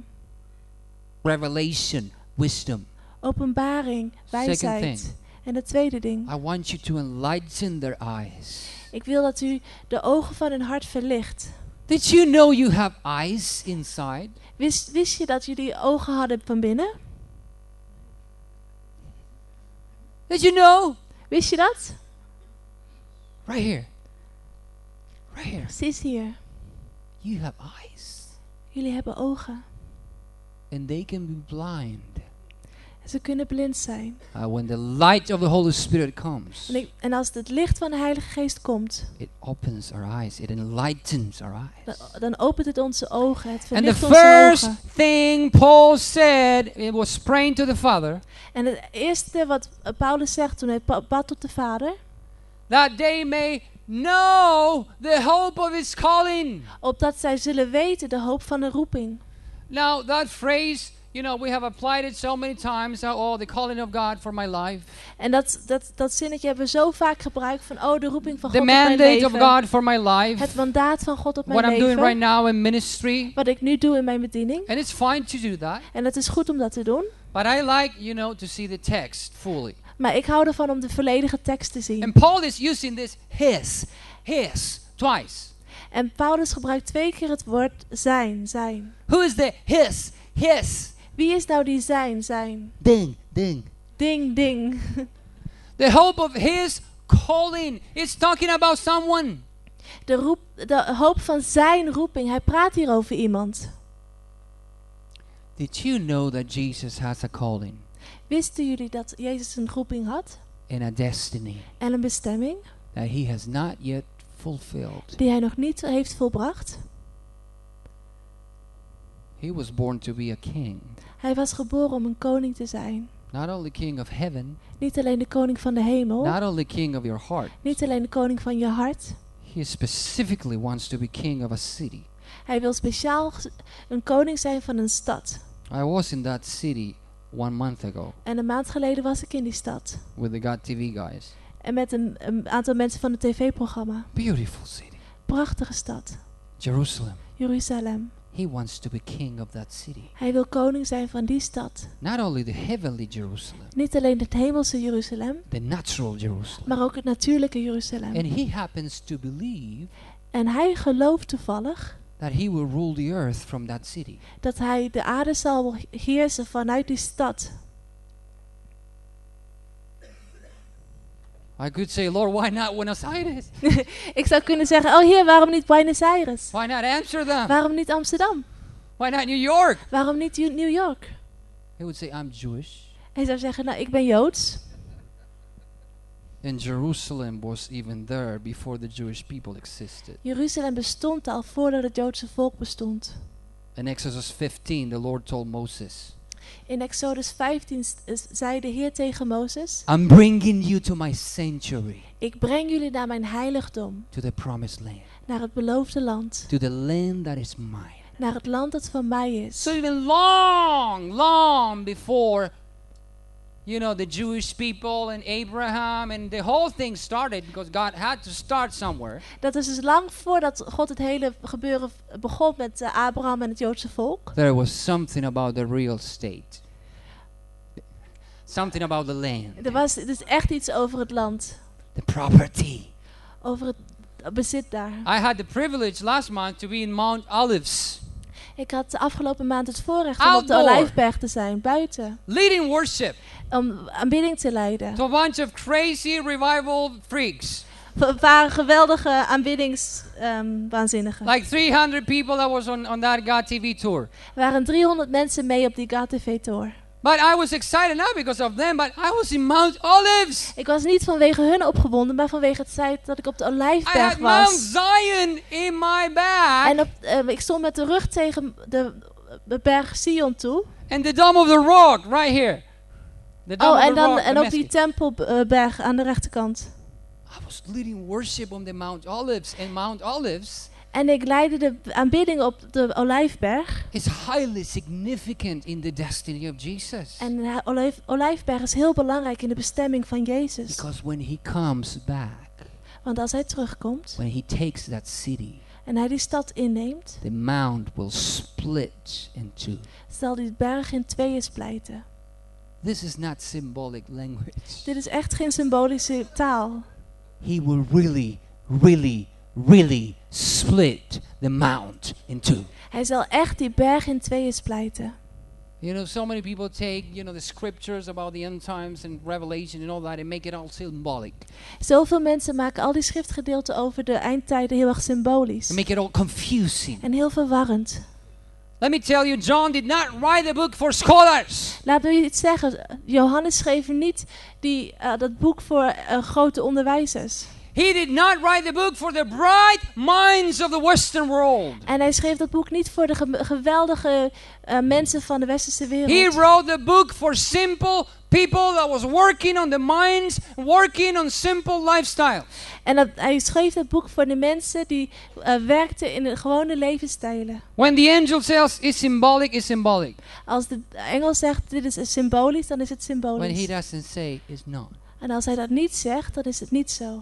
revelation, wisdom. Openbaring. Second Wijsheid. thing. En het tweede ding. I want you to enlighten their eyes. Ik wil dat u de ogen van hun hart verlicht. Did you know you have eyes inside? Wist, wist je dat jullie ogen hadden van binnen? Did you know? Wist je dat? Right here. Right here. Precies hier. You have eyes. Jullie hebben ogen. And they can be blind. En ze kunnen blind zijn. Uh, when the light of the Holy Spirit comes, En, ik, en als het licht van de Heilige Geest komt, it opens our eyes. It enlightens our eyes. dan, dan opent het onze ogen. Het And the verlicht onze first ogen. thing Paul said, it was praying to the Father, En het eerste wat uh, Paulus zegt toen hij pa- bad tot de Vader, that they may know the hope of His calling. opdat zij zullen weten de hoop van de roeping. Now that phrase, you know, we have applied it so many times. uh, Oh, the calling of God for my life. En dat, dat, dat zinnetje hebben we zo vaak gebruikt van, oh, de roeping van The God op mijn mandate of leven. God for my life. Het mandaat van God op mijn What I'm doing leven. right now in ministry. Wat ik nu doe in mijn bediening. And it's fine to do that. En het is goed om dat te doen. But I like, you know, to see the text fully. Maar ik hou ervan om de volledige tekst te zien. And Paul is using this his, his, twice. En Paulus gebruikt twee keer het woord zijn, zijn. Who is the his, his? Wie is nou die zijn, zijn? Ding, ding. Ding, ding. The hope of his calling. It's talking about someone. De, roep, de hoop van zijn roeping. Hij praat hier over iemand. Did you know that Jesus has a calling Wisten jullie dat Jezus een roeping had? and a destiny En een bestemming? that he has not yet fulfilled? Die hij nog niet heeft volbracht? He was born to be a king. Hij was geboren om een koning te zijn. Not only king of heaven, Niet alleen de koning van de hemel. not only king of your heart. Niet alleen de koning van je hart. He specifically wants to be king of a city. Hij wil speciaal een koning zijn van een stad. I was in that city one month ago En een maand geleden was ik in die stad. with the God T V guys. En met een, een aantal mensen van het tv-programma. Beautiful city. Prachtige stad. Jerusalem. Jeruzalem. He wants to be king of that city. Hij wil koning zijn van die stad. Not only the heavenly Jerusalem, Niet alleen het hemelse Jeruzalem, the natural Jerusalem. maar ook het natuurlijke Jeruzalem. And he happens to believe En hij gelooft toevallig that he will rule the earth from that city. dat hij de aarde zal heersen vanuit die stad. I could say, Lord, why not Buenos Aires? Ik zou kunnen zeggen, oh Heer, waarom niet Buenos Aires? Why not Amsterdam? Waarom niet Amsterdam? Why not New York? Waarom niet Ju- New York? He would say, I'm Jewish. Hij zou zeggen, nou, ik ben Joods. And Jerusalem was even there before the Jewish people existed. Jeruzalem bestond al voordat het Joodse volk bestond. In Exodus fifteen, the Lord told Moses, In Exodus vijftien s- s- zei de Heer tegen Mozes, I'm bringing you to my sanctuary, ik breng jullie naar mijn heiligdom, to the promised land, naar het beloofde land, to the land that is mine. naar het land dat van mij is. So even long, long before, you know, the Jewish people and Abraham and the whole thing started, because God had to start somewhere. Dat is dus lang voordat God het hele gebeuren v- begon met uh, Abraham en het Joodse volk. There was something about the real estate. Something about the land. Er was dus echt iets over het land, The property. over het bezit daar. I had the privilege last month to be in Mount Olives, Ik had de afgelopen maand het voorrecht om op de Outdoor. Olijfberg te zijn, buiten. leading worship Om aanbidding te leiden. to a bunch of crazy revival freaks. Het waren geweldige aanbiddingswaanzinnigen. Like three hundred people that was on, on that God T V tour. Er waren driehonderd mensen mee op die God T V-tour. But I was excited not because of them, but I was in Mount Olives. Ik was niet vanwege hun opgewonden, maar vanwege het feit dat ik op de I Olijfberg had Mount was. Zion in my back En op, eh, ik stond met de rug tegen de, de berg Sion toe. and the Dome of the Rock right here. The Dome Oh, of en, the dan, Rock, en op die Damascus. tempelberg aan de rechterkant. I was leading worship on the Mount Olives, and Mount Olives En ik leidde de aanbidding op de Olijfberg. is highly significant in the destiny of Jesus. En de Olijf, Olijfberg is heel belangrijk in de bestemming van Jezus. Because when he comes back, Want als hij terugkomt when he takes that city, en hij die stad inneemt, the mount will split in two. zal die berg in tweeën splijten. This is not symbolic language. Dit is echt geen symbolische taal. He will really, really, really split the mount in two. Hij zal echt die berg in tweeën splijten. You know, so many people take, you know, the scriptures about the end times and Revelation and all that and make it all symbolic. Zoveel mensen maken al die schriftgedeelten over de eindtijden heel erg symbolisch. And make it all confusing. En heel verwarrend. Let me tell you, John did not write the book for scholars. Laat me iets zeggen. Johannes schreef niet die, uh, dat boek voor uh, grote onderwijzers. He did not write the book for the bright minds of the Western world. En hij schreef dat boek niet voor de ge- geweldige uh, mensen van de westerse wereld. He wrote the book for simple people that was working on the minds, working on simple lifestyle. En dat, hij schreef dat boek voor de mensen die uh, werkten in de gewone levensstijlen. When the angel says it's symbolic, it's symbolic. Als de engel zegt dit is symbolisch, dan is het When he symbolisch. doesn't say, it's not. En als hij dat niet zegt, dan is het niet zo.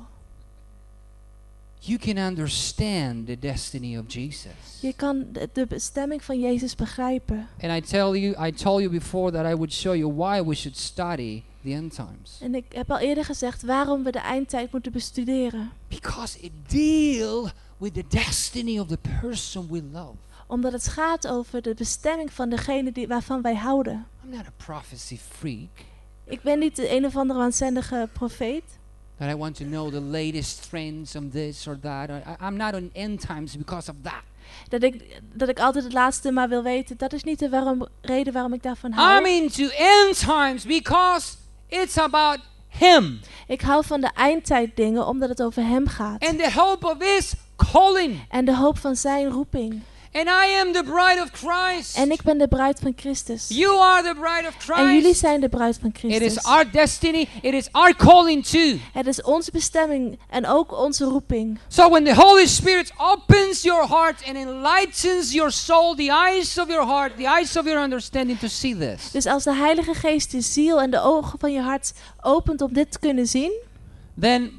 You can understand the destiny of Jesus. Je kan de, de bestemming van Jezus begrijpen. And I tell you, I told you before that I would show you why we should study the end times. En ik heb al eerder gezegd waarom we de eindtijd moeten bestuderen. Because it deals with the destiny of the person we love. Omdat het gaat over de bestemming van degene die, waarvan wij houden. I'm not a prophecy freak Ik ben niet de een of andere waanzinnige profeet. that I want to know the latest trends on this or that. I, I'm not on end times because of that. Dat ik, dat ik altijd het laatste maar wil weten. Dat is niet de waarom, reden waarom ik daarvan hou. I'm into end times because it's about Him. Ik hou van de eindtijd dingen omdat het over hem gaat. And the hope of His calling. En de hoop van zijn roeping. And I am the bride of Christ. En ik ben de bruid van Christus. You are the bride of En jullie Christ. zijn de bruid van It Christus. is our destiny. It is our calling too. Het is onze bestemming en ook onze roeping. So when the Holy Spirit opens your heart and enlightens your soul, the eyes of your heart, the eyes of your understanding to see this, Dus als de Heilige Geest je ziel en de ogen van je hart opent om dit te kunnen zien, then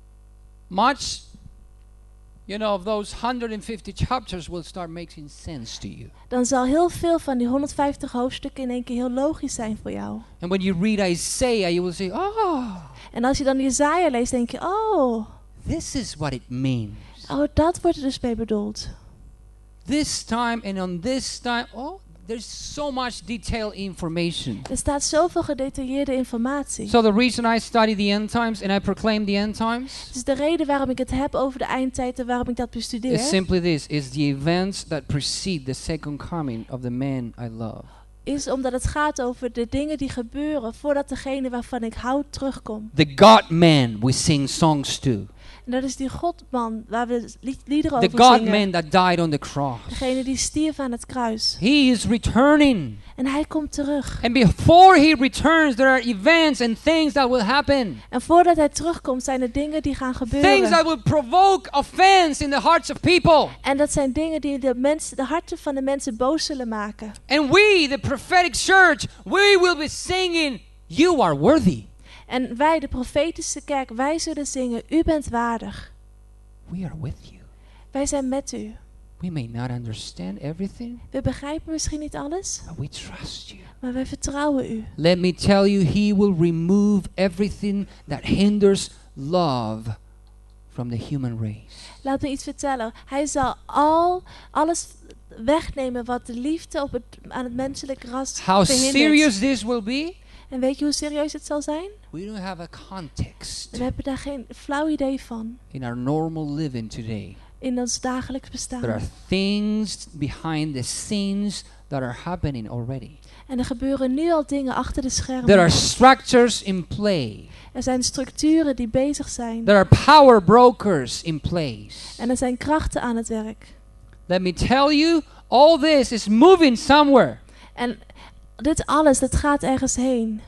much, you know, of those one hundred fifty chapters will start making sense to you. dan zal heel veel van die honderdvijftig hoofdstukken in één keer heel logisch zijn voor jou. And when you read Isaiah, you will say, oh, En als je dan Jesaja leest, denk je, oh, this is what it means. oh, dat wordt er dus mee bedoeld. This time and on this time, oh, there's so much detailed information. Er staat zoveel gedetailleerde informatie. So the reason I study the end times and I proclaim the end times Dus de reden waarom ik het heb over de eindtijd en waarom ik dat bestudeer, is simply this, is the events that precede the second coming of the man I love. is omdat het gaat over de dingen die gebeuren voordat degene waarvan ik hou terugkomt. The God-man we sing songs to. En dat is die Godman waar we lied- liederen The over zingen. God-man that died on the cross. Degene die stierf aan het kruis. He is returning. En hij komt terug. And before he returns, there are events and things that will happen. En voordat hij terugkomt zijn er dingen die gaan Things gebeuren. that will provoke offense in the hearts of people. En dat zijn dingen die de, mensen, de harten van de mensen boos zullen maken. And we, the prophetic church, we will be singing, you are worthy. En wij, de profetische kerk, wij zullen zingen, u bent waardig. We are with you. Wij zijn met u. We may not understand everything, We begrijpen misschien niet alles, but we trust you. maar wij vertrouwen u. Let me tell you, he will remove everything that hinders love from the human race. Laat me iets vertellen. Hij zal al, alles wegnemen wat de liefde op het, aan het menselijk ras How verhindert. serious this will be, En weet je hoe serieus het zal zijn? we don't have a context We hebben daar geen flauw idee van in our normal living today. in ons dagelijks bestaan. There are things behind the scenes that are happening already. En er gebeuren nu al dingen achter de schermen. There are structures in play. Er zijn structuren die bezig zijn. There are power brokers in place. En er zijn krachten aan het werk. Let me tell you, all this is moving somewhere. En dit alles, dat gaat ergens heen.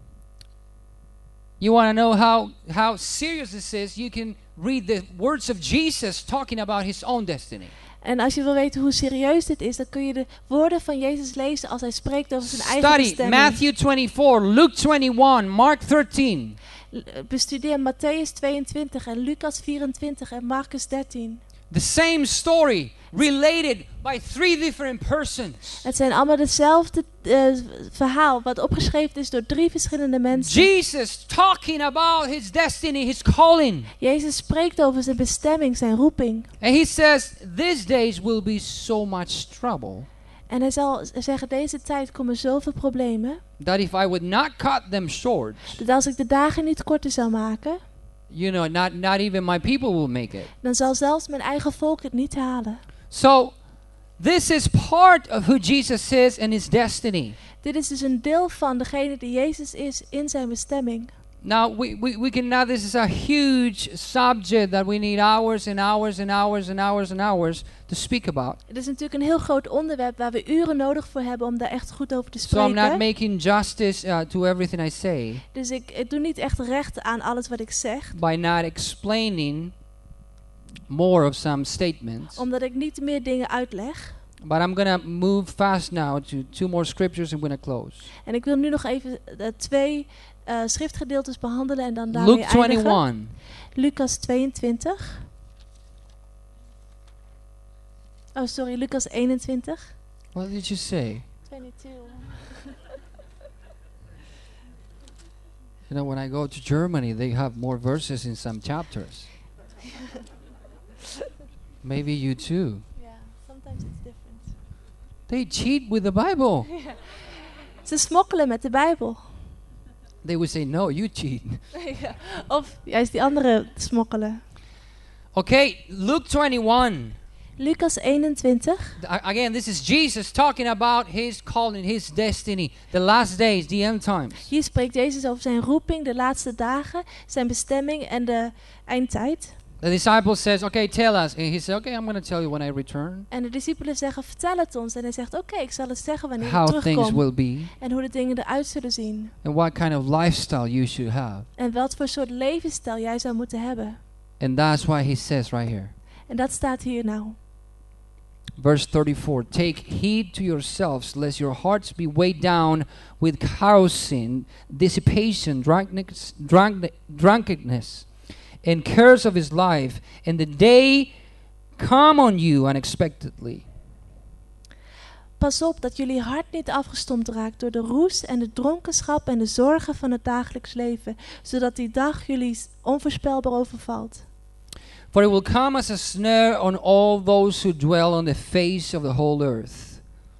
You want to know how, how serious this is? You can read the words of Jesus talking about his own destiny. En als je wil weten hoe serieus dit is, dan kun je de woorden van Jezus lezen als hij spreekt over zijn eigen Study bestemming. Matthew twenty-four, Luke twenty-one, Mark thirteen. L- Bestudeer Matthäus tweeëntwintig en Lucas vierentwintig en Marcus dertien. The same story related by three different persons. Het zijn allemaal hetzelfde uh, verhaal wat opgeschreven is door drie verschillende mensen. Jesus talking about his destiny, his calling. Jezus spreekt over zijn bestemming, zijn roeping. And he says, these days will be so much trouble En hij zal zeggen, deze tijd komen zoveel problemen, that if I would not cut them short, dat als ik de dagen niet korter zou maken, you know, not, not even my people will make it. dan zal zelfs mijn eigen volk het niet halen. So, this is part of who Jesus is and his destiny. Dit is dus een deel van degene die Jezus is in zijn bestemming. Now we, we, we can now this is a huge subject that we need hours and hours and hours and hours and hours to speak about. Het is natuurlijk een heel groot onderwerp waar we uren nodig voor hebben om daar echt goed over te So I'm not spreken. making justice uh, to everything I say Dus ik, ik doe niet echt recht aan alles wat ik zeg. by not explaining more of some statements. Omdat ik niet meer dingen uitleg. But I'm going to move fast now to two more scriptures and we're going to close. En ik wil nu nog even uh, twee uh, schriftgedeeltes behandelen en dan daarmee Luke eindigen. twenty-one. Lucas tweeëntwintig. Oh, sorry, Lucas eenentwintig. What did you say? tweeëntwintig. You know, when I go to Germany, they have more verses in some chapters. Maybe you too. Yeah, sometimes it's different. They cheat with the Bible. Ze smokkelen met de Bijbel. They would say, no, you cheat. Ja, of juist die andere smokkelen. Okay, Luke twenty-one. Lucas eenentwintig. Th- Again, this is Jesus talking about his calling, his destiny, the last days, the end times. Hier spreekt Jezus over zijn roeping, de laatste dagen, zijn bestemming en de eindtijd. The disciple says, okay, tell us. And he said, okay, I'm going to tell you when I return En de discipelen zeggen, vertel het ons. En hij zegt, oké, ik zal het zeggen wanneer ik how things terugkom. will be En hoe de dingen eruit zullen zien. and what kind of lifestyle you should have. En wat voor soort levensstijl jij zou moeten hebben. And that's why he says right here. En dat staat hier nou. Verse thirty-four, take heed to yourselves, lest your hearts be weighed down with carousing, dissipation, drunkenness, drunk, drunkenness, and cares of his life, and the day come on you unexpectedly. Pas op dat jullie hart niet afgestompt raakt door de roes en de dronkenschap en de zorgen van het dagelijks leven, zodat die dag jullie onvoorspelbaar overvalt. For it will come as a snare on all those who dwell on the face of the whole earth.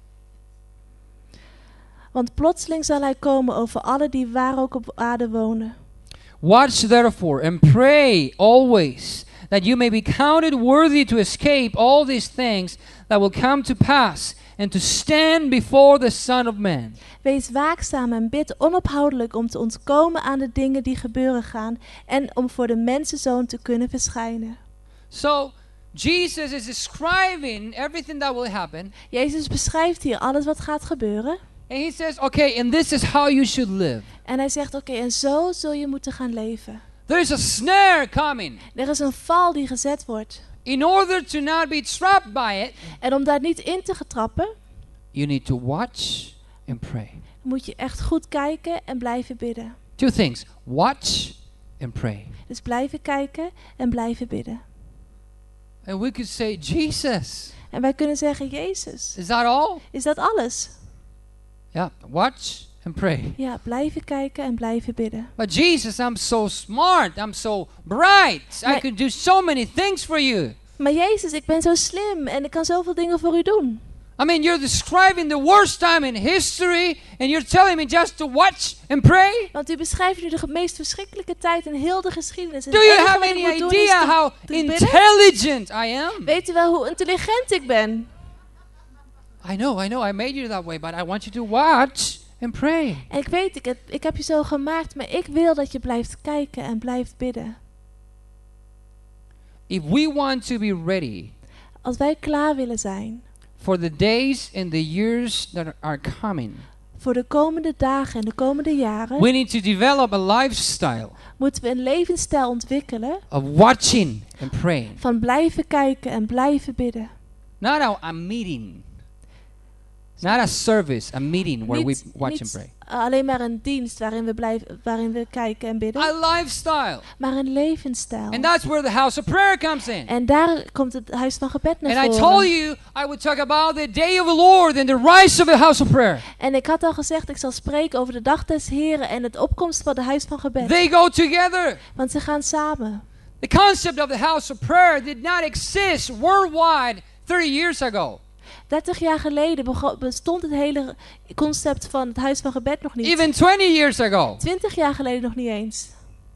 Want plotseling zal hij komen over alle die waar ook op aarde wonen. Watch therefore and pray always that you may be counted worthy to escape all these things that will come to pass and to stand before the Son of Man. Wees waakzaam en bid onophoudelijk om te ontkomen aan de dingen die gebeuren gaan en om voor de mensenzoon te kunnen verschijnen. So Jesus is describing everything that will happen, Jezus beschrijft hier alles wat gaat gebeuren. and he says, okay, and this is how you should live. En hij zegt, oké, en zo zul je moeten gaan leven. There is a snare coming. Er is een val die gezet wordt. In order to not be trapped by it, En om daar niet in te getrappen, you need to watch and pray. moet je echt goed kijken en blijven bidden. Two things, watch and pray. Dus blijven kijken en blijven bidden. And we could say, Jesus, En wij kunnen zeggen, Jezus, is that all? is dat alles? Yeah, watch and pray. Ja, blijven kijken en blijven bidden. But Jesus, I'm so smart, I'm so bright, I Maar- could do so many things for you. Maar Jezus, ik ben zo slim en ik kan zoveel dingen voor u doen. I mean, you're describing the worst time in history and you're telling me just to watch and pray? Want u beschrijft nu de meest verschrikkelijke tijd in heel de geschiedenis. En Do het you enige have wat ik any moet doen is idea te- how te bidden? intelligent I am? Weet u wel hoe intelligent ik ben? I know, I know, I made you that way, but I want you to watch and pray. En ik weet, ik heb, ik heb je zo gemaakt, maar ik wil dat je blijft kijken en blijft bidden. If we want to be ready Als wij klaar willen zijn for the days and the years that are coming, voor de komende dagen en de komende jaren, we need to develop a lifestyle moeten we een levensstijl ontwikkelen of watching and praying. van blijven kijken en blijven bidden. Not a, a meeting, not a service, a meeting where Niet- we watch niet and pray. alleen maar een dienst waarin we, blijven, waarin we kijken en bidden, A lifestyle. maar een levensstijl. And that's where the house of prayer comes in. En daar komt het huis van gebed naar And I voren. told you I would talk about the day of the Lord and the rise of the house of prayer. En ik had al gezegd, ik zal spreken over de dag des Heren en het opkomst van het huis van gebed. They go together. Want ze gaan samen. The concept of the house of prayer did not exist worldwide thirty years ago. dertig jaar geleden bego- bestond het hele concept van het huis van gebed nog niet. Even twenty years ago. twintig jaar geleden nog niet eens.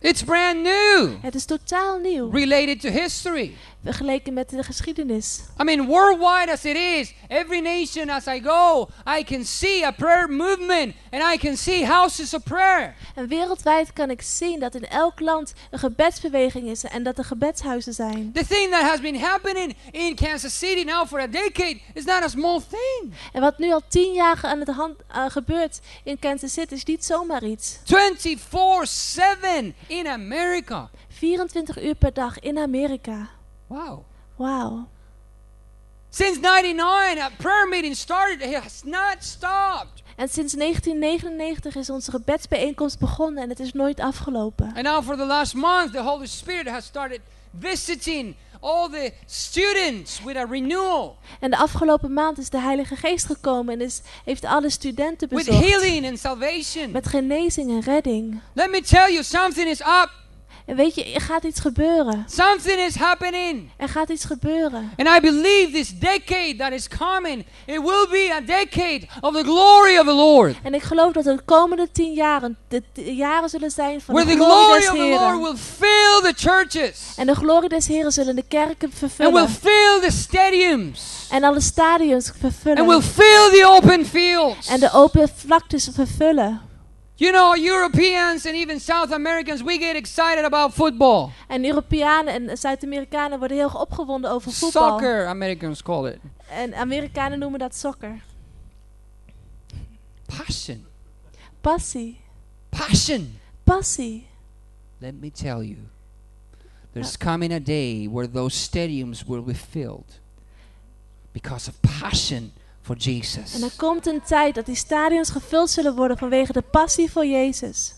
It's brand new. Het is totaal nieuw. Related to history. Vergeleken met de geschiedenis. I mean, worldwide as it is, every nation as I go, I can see a prayer movement and I can see houses of prayer. En wereldwijd kan ik zien dat in elk land een gebedsbeweging is en dat er gebedshuizen zijn. The thing that has been happening in Kansas City now for a decade is not a small thing. En wat nu al tien jaar aan het hand uh, gebeurt in Kansas City is niet zomaar iets. twenty-four seven in America. vierentwintig uur per dag in Amerika. Wow. Wauw. Since ninety-nine, a prayer meeting started. It has not stopped. En sinds negentien negenennegentig is onze gebedsbijeenkomst begonnen en het is nooit afgelopen. And now for the last month, the Holy Spirit has started visiting all the students with a renewal. En de afgelopen maand is de Heilige Geest gekomen en is, heeft alle studenten With bezocht. healing and salvation. Met genezing en redding. Let me tell you, something is up. En weet je, er gaat iets gebeuren. Something is happening. Er gaat iets gebeuren. And I believe this decade that is coming, it will be a decade of the glory of the Lord. En ik geloof dat de komende tien jaren de, de jaren zullen zijn van Where de the glorie glory des of the Lord Heren. will fill the churches. En de glorie des Heren zullen de kerken And will vervullen. fill the stadiums. En alle stadions And will vervullen. fill the open fields. En de open vlaktes vervullen. You know, Europeans and even South Americans, we get excited about football. En Europeanen en Zuid-Amerikanen worden heel erg opgewonden over voetbal. Soccer, Americans call it. En Amerikanen noemen dat soccer. Passion. Passie. Passion. Passie. Let me tell you, there's coming a day where those stadiums will be filled because of passion for Jesus. En er komt een tijd dat die stadions gevuld zullen worden vanwege de passie voor Jezus.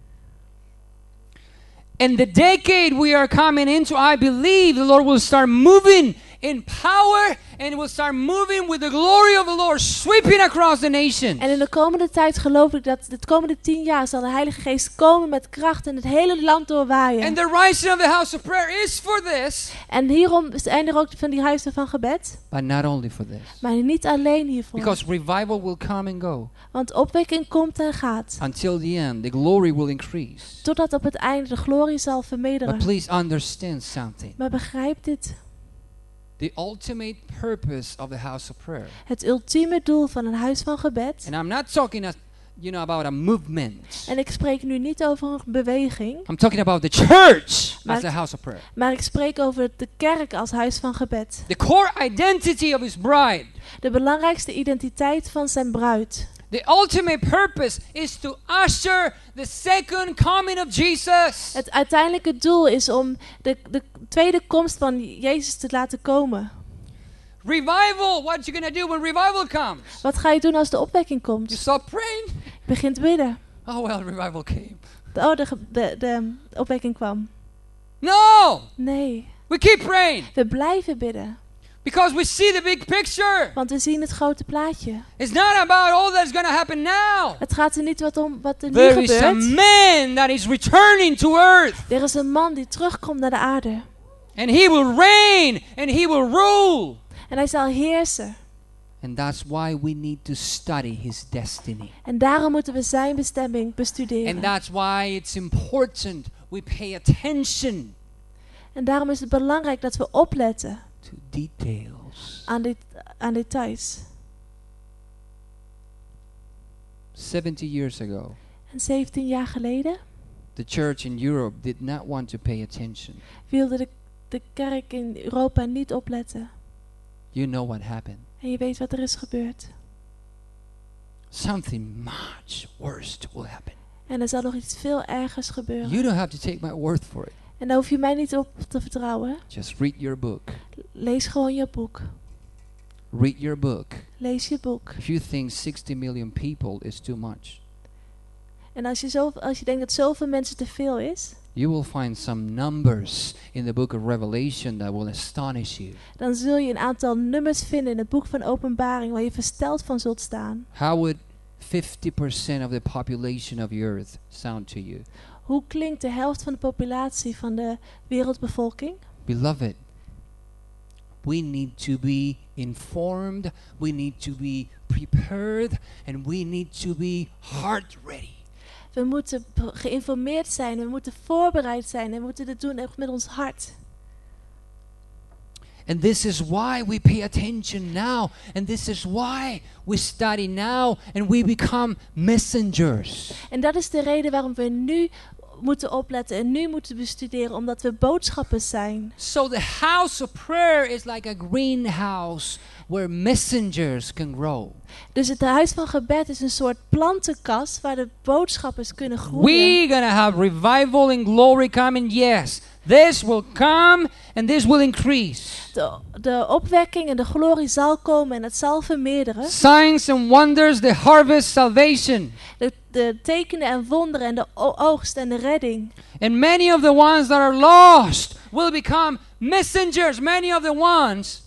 And the decade we are coming into, I believe the Lord will start moving in power and will start moving with the glory of the Lord sweeping across the nation. En in de komende tijd geloof ik dat de komende tien jaar zal de Heilige Geest komen met kracht en het hele land doorwaaien. And the rising of the house of prayer is for this. En hierom zijn er ook van die huizen van gebed. But not only for this. Maar niet alleen hiervoor. Because revival will come and go. Want opwekking komt en gaat. Until the end, the glory will increase. Totdat op het einde de glorie zal But vermeerderen. please understand something. Maar begrijp dit. The ultimate purpose of the house of prayer. Het ultieme doel van een huis van gebed. And I'm not talking as, you know, about a movement. En ik spreek nu niet over een beweging. I'm talking about the church Maar as ik- the house of prayer. Maar ik spreek over de kerk als huis van gebed. The core identity of his bride. De belangrijkste identiteit van zijn bruid. The ultimate purpose is to usher the second coming of Jesus. Het uiteindelijke doel is om de, de tweede komst van Jezus te laten komen. Revival, what you gonna do when revival comes? Wat ga je doen als de opwekking You komt? stop praying? Je begint bidden. Oh well, revival came. De, oh, de, ge- de, de opwekking kwam. No! Nee, We keep praying we blijven bidden. because we see the big picture. Want we zien het grote plaatje. It's not about all that's gonna happen now. Het gaat er niet wat om wat er nu There is a gebeurt. man that is returning to earth, Er is een man die terugkomt naar de aarde. and he will reign and he will rule. En hij zal heersen. And that's why we need to study his destiny. En daarom moeten we zijn bestemming And bestuderen. that's why it's important we pay attention En daarom is het belangrijk dat we opletten to details. aan, dit, aan details. seventy years ago, En zeventien jaar geleden the church in Europe did not want to pay attention. wilde de, de kerk in Europa niet opletten. You know what happened. En je weet wat er is gebeurd. Something much worse will happen. En er zal nog iets veel ergers gebeuren. You don't have to take my word for it. En daar hoef je mij niet op te vertrouwen. Just read your book. Lees gewoon je boek. Read your book. Lees je boek. If you think sixty million people is too much, En als je, zo, als je denkt dat zoveel mensen te veel is, you will find some numbers in the book of Revelation that will astonish you. dan zul je een aantal nummers vinden in het boek van Openbaring waar je versteld van zult staan. How would fifty percent of the population of the earth sound to you? Hoe klinkt de helft van de populatie van de wereldbevolking? Beloved, we need to be informed, we need to be prepared, and we need to be heart ready. We moeten b- geïnformeerd zijn, we moeten voorbereid zijn en we moeten dit doen echt met ons hart. And this is why we pay attention now. And this is why we study now and we become messengers. En dat is de reden waarom we nu moeten opletten en nu moeten bestuderen, omdat we boodschappers zijn. So the house of prayer is like a greenhouse where messengers can grow. Dus het huis van gebed is een soort plantenkast waar de boodschappers kunnen groeien. We're going to have revival and glory coming. Yes, this will come and this will increase. De, de opwekking en de glorie zal komen en het zal vermeerderen. Signs and wonders, the harvest, salvation. De, de tekenen en wonderen en de o- oogst en de redding. And many of the ones that are lost will become messengers. Many of the ones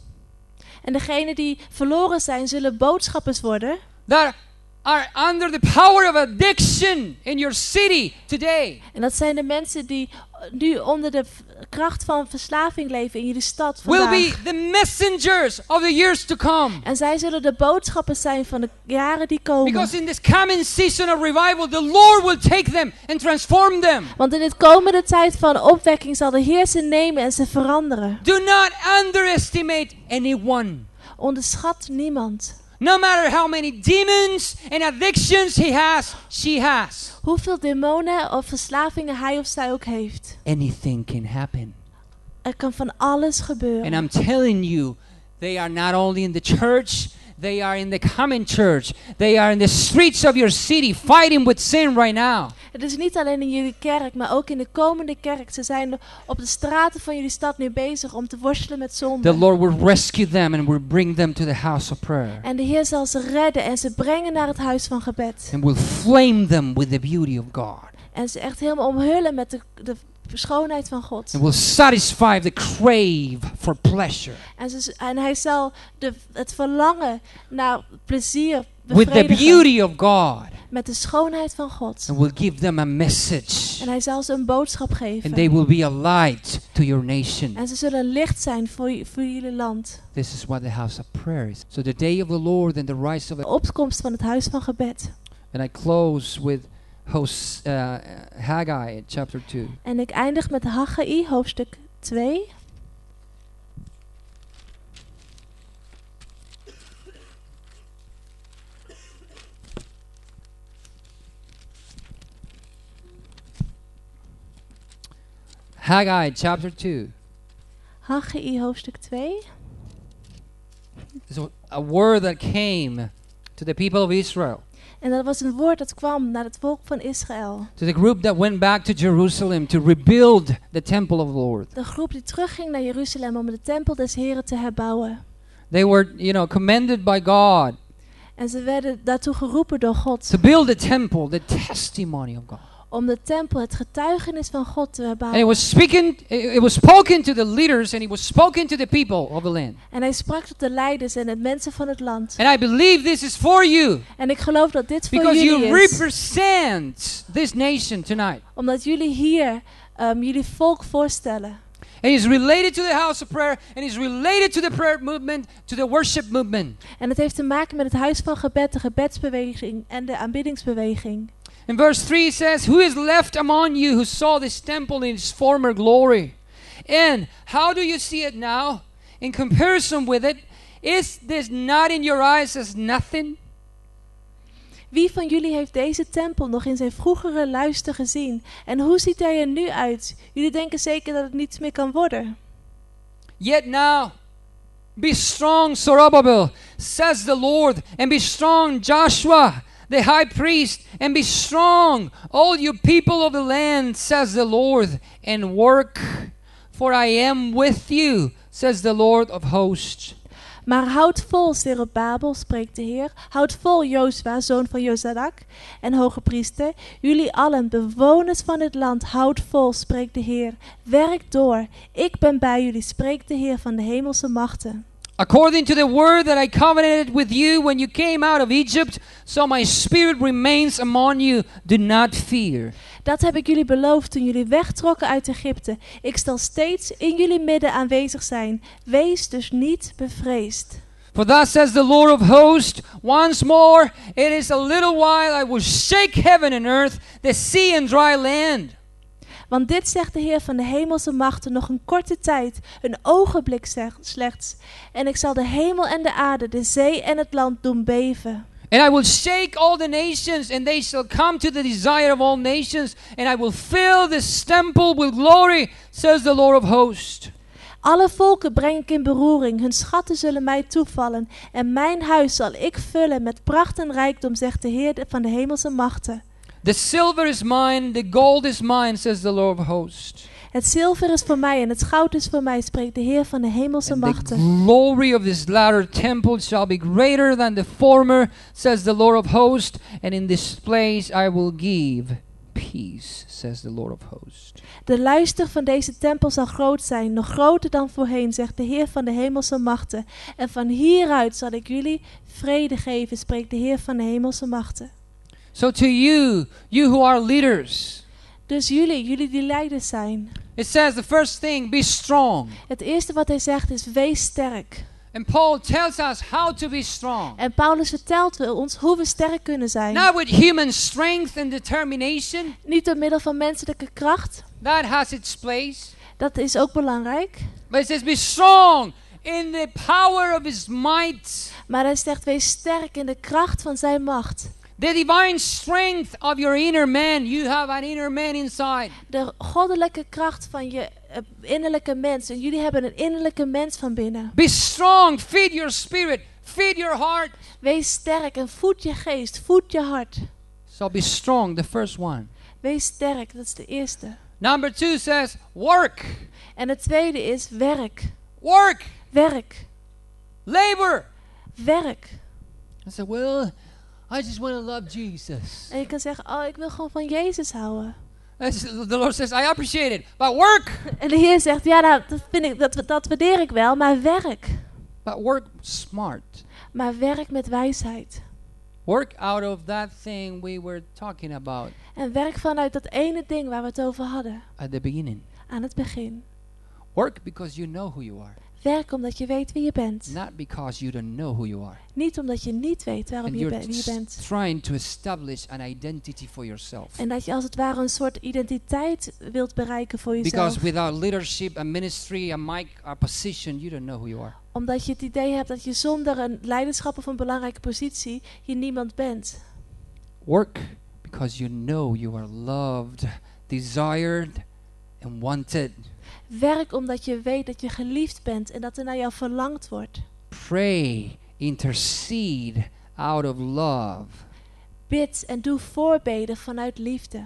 En degenen die verloren zijn, zullen boodschappers worden. that are under the power of addiction in your city today. En dat zijn de mensen die nu onder de v- kracht van verslaving leven in jullie stad Will vandaag. be the messengers of the years to come. En zij zullen de boodschappers zijn van de jaren die komen. Because in this coming season of revival, the Lord will take them and transform them. Want in dit komende tijd van opwekking zal de Heer ze nemen en ze veranderen. Do not underestimate anyone. Onderschat niemand. No matter how many demons and addictions he has, she has. Hoeveel demonen of verslavingen hij of zij ook heeft. Anything can happen. Er kan van alles gebeuren. And I'm telling you, they are not only in the church, they are in the coming church. They are in the streets of your city fighting with sin right now. Het is niet alleen in jullie kerk, maar ook in de komende kerk. Ze zijn op de straten van jullie stad nu bezig om te worstelen met zonde. The Lord will rescue them and will bring them to the house of prayer. En de Heer zal ze redden en ze brengen naar het huis van gebed. And will flame them with the beauty of God. En ze echt helemaal omhullen met de, de schoonheid van God. And will satisfy the crave for pleasure. En, ze, en hij zal de, het verlangen naar plezier With the bevredigen beauty of God. met de schoonheid van God. And will give them a message. En hij zal ze een boodschap geven. And they will be a light to your nation. En ze zullen een licht zijn voor, j- voor jullie land. This is what the house of prayer is. So the day of the Lord and the rise of De the... opkomst van het huis van gebed. And I close with Hos, uh, Haggai chapter two. En ik eindig met Haggai hoofdstuk twee. Haggai chapter two. Haggai hoofdstuk twee. It's a, a word that came to the people of Israel. En dat was een woord dat kwam naar het volk van Israël. To the group that went back to Jerusalem to rebuild the temple of the Lord. De groep die terugging naar Jeruzalem om de tempel des Heren te herbouwen. They were, you know, commended by God En ze werden daartoe geroepen door God. to build the temple, the testimony of God. Om de tempel, het getuigenis van God te And it herbouwen. was speaking, it it was spoken to the leaders and it was spoken to the people of the land. En hij sprak tot de leiders en de mensen van het land. And I believe this is for you En ik geloof dat dit voor because jullie you is. represent this nation tonight. Omdat jullie hier um, jullie volk voorstellen. And it's related to the house of prayer and it's related to the prayer movement, to the worship movement. En het heeft te maken met het huis van gebed, de gebedsbeweging en de aanbiddingsbeweging. In verse three it says, "Who is left among you who saw this temple in its former glory? And how do you see it now? In comparison with it, is this not in your eyes as nothing?" Wie van jullie heeft deze tempel nog in zijn vroegere luister gezien? En hoe ziet hij er nu uit? Jullie denken zeker dat het niets meer kan worden. Yet now, be strong, Zerubbabel, says the Lord, and be strong, Joshua, the high priest, and be strong, all you people of the land, says the Lord, and work, for I am with you, says the Lord of hosts. Maar houd vol, Zerubbabel, spreekt de Heer. Houd vol, Jozua, zoon van Jozadak en hoge priester. Jullie allen, bewoners van het land, houd vol, spreekt de Heer. Werk door. Ik ben bij jullie, spreekt de Heer van de hemelse machten. According to the word that I covenanted with you when you came out of Egypt, so my spirit remains among you. Do not fear. Dat heb ik jullie beloofd toen jullie wegtrokken uit Egypte. Ik zal steeds in jullie midden aanwezig zijn. Wees dus niet bevreesd. For thus says the Lord of hosts, once more, it is a little while I will shake heaven and earth, the sea and dry land. Want dit zegt de Heer van de hemelse machten, nog een korte tijd, een ogenblik zeg- slechts. En ik zal de hemel en de aarde, de zee en het land doen beven. And I will shake all the nations, and they shall come to the desire of all nations, and I will fill this temple with glory, says the Lord of hosts. Alle volken breng ik in beroering, hun schatten zullen mij toevallen. En mijn huis zal ik vullen met pracht en rijkdom, zegt de Heer van de hemelse machten. The silver is mine, the gold is mine, says the Lord of hosts. Het zilver is voor mij en het goud is voor mij, spreekt de Heer van de hemelse And the machten. glory of this latter temple shall be greater than the former, says the Lord of hosts. And in this place I will give peace, says the Lord of hosts. De luister van deze tempel zal groot zijn, nog groter dan voorheen, zegt de Heer van de hemelse machten. En van hieruit zal ik jullie vrede geven, spreekt de Heer van de hemelse machten. So to you, you who are leaders, Dus jullie, jullie die leiders zijn. it says the first thing, be strong. Het eerste wat hij zegt is, wees sterk. And Paul tells us how to be strong. En Paulus vertelt ons hoe we sterk kunnen zijn. Not with human strength and determination. Niet door middel van menselijke kracht. That has its place. Dat is ook belangrijk. But it says be strong in the power of his might. Maar hij zegt, wees sterk in de kracht van zijn macht. The divine strength of your inner man. You have an inner man inside. De goddelijke kracht van je uh, innerlijke mens. En jullie hebben een innerlijke mens van binnen. Be strong. Feed your spirit. Feed your heart. Wees sterk en voed je geest, voed je hart. So be strong, the first one. Wees sterk, dat is de eerste. Number two says work. En het tweede is werk. Work. Werk. Labor. Werk. I said, well, I just want to love Jesus. En je kan zeggen, oh, ik wil gewoon van Jezus houden. That's- The Lord says, I appreciate it, but work. En de Heer zegt, ja, nou, dat, vind ik, dat, dat waardeer ik wel, maar werk. But work smart. Maar werk met wijsheid. Work out of that thing we were talking about En werk vanuit dat ene ding waar we het over hadden. at the beginning. Aan het begin. Work because you know who you are, Werk omdat je weet wie je bent. not because you don't know who you are. Niet omdat je niet weet waarom And je you're be- wie je s- bent. trying to establish an identity for yourself. En dat je als het ware een soort identiteit wilt bereiken voor jezelf. Because without leadership and ministry and mic or position, you don't know who you are. Omdat je het idee hebt dat je zonder een leiderschap of een belangrijke positie je niemand bent. Work because you know you are loved, desired, and wanted. Werk omdat je weet dat je geliefd bent en dat er naar jou verlangd wordt. Pray, intercede out of love. Bid en doe voorbeden vanuit liefde.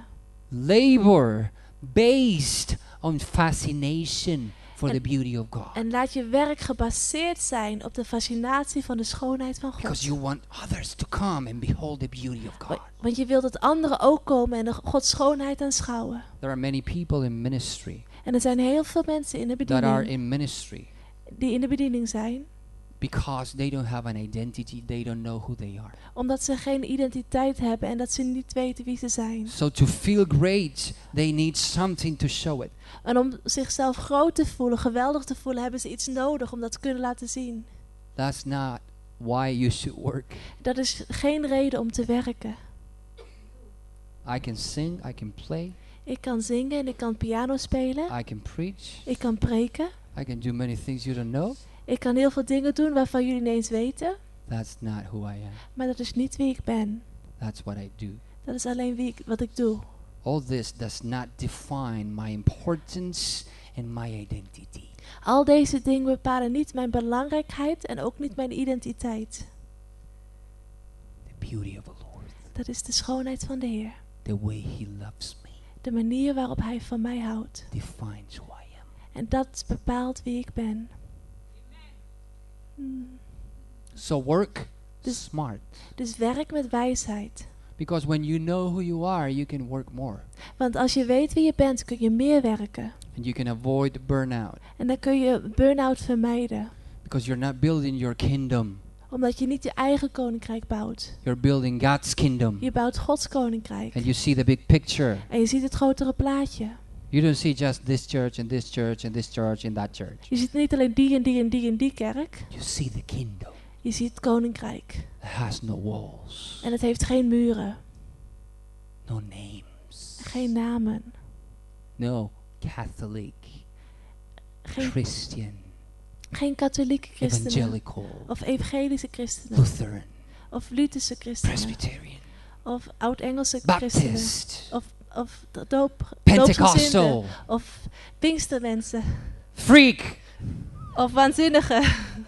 Labor based on fascination for En- the beauty of God. En laat je werk gebaseerd zijn op de fascinatie van de schoonheid van Because God. you want others to come and behold the beauty of God. Wa- Want je wilt dat anderen ook komen en de Gods schoonheid aanschouwen. There are many people in ministry En er zijn heel veel mensen in de that are bediening in ministry die in de bediening zijn, because they don't have an identity, they don't know who they are. omdat ze geen identiteit hebben en dat ze niet weten wie ze zijn. So to feel great, they need something to show it. En om zichzelf groot te voelen, geweldig te voelen, hebben ze iets nodig om dat te kunnen laten zien. That's not why you should work. Dat is geen reden om te werken. I can sing, I can play, Ik kan zingen en ik kan piano spelen. I can preach, Ik kan preken. I can do many things you don't know. Ik kan heel veel dingen doen waarvan jullie niet eens weten. That's not who I am. Maar dat is niet wie ik ben. That's what I do. Dat is alleen wie ik, wat ik doe. All this does not define my importance and my identity. Al deze dingen bepalen niet mijn belangrijkheid en ook niet mijn identiteit. The beauty of the Lord, Dat is de schoonheid van de Heer. the way He loves me, De manier waarop Hij van mij houdt. defines who I am. En dat bepaalt wie ik ben. Hmm. So work Dus- smart. Dus werk met wijsheid. Because when you know who you are, you can work more. Want als je weet wie je bent, kun je meer werken. And you can avoid burnout. En dan kun je burn-out vermijden. Because you're not building your kingdom. Omdat je niet je eigen koninkrijk bouwt. You're building God's kingdom. Je bouwt Gods koninkrijk. And you see the big picture. En je ziet het grotere plaatje. You don't see just this church and this church and this church and that church. Je ziet niet alleen die en die en die en die kerk. You see the kingdom. Je ziet het koninkrijk. It has no walls, En het heeft geen muren. no names, Geen namen. no Catholic, Geen, Christian, geen katholieke christenen. evangelical, Of evangelische christenen. Lutheran, Of Lutherse christenen. Presbyterian, Of oud-Engelse christenen. Baptist, Of, of do- doop, Pentecostal, doopsgezinden. Of pinkstermensen. freak, Of waanzinnigen.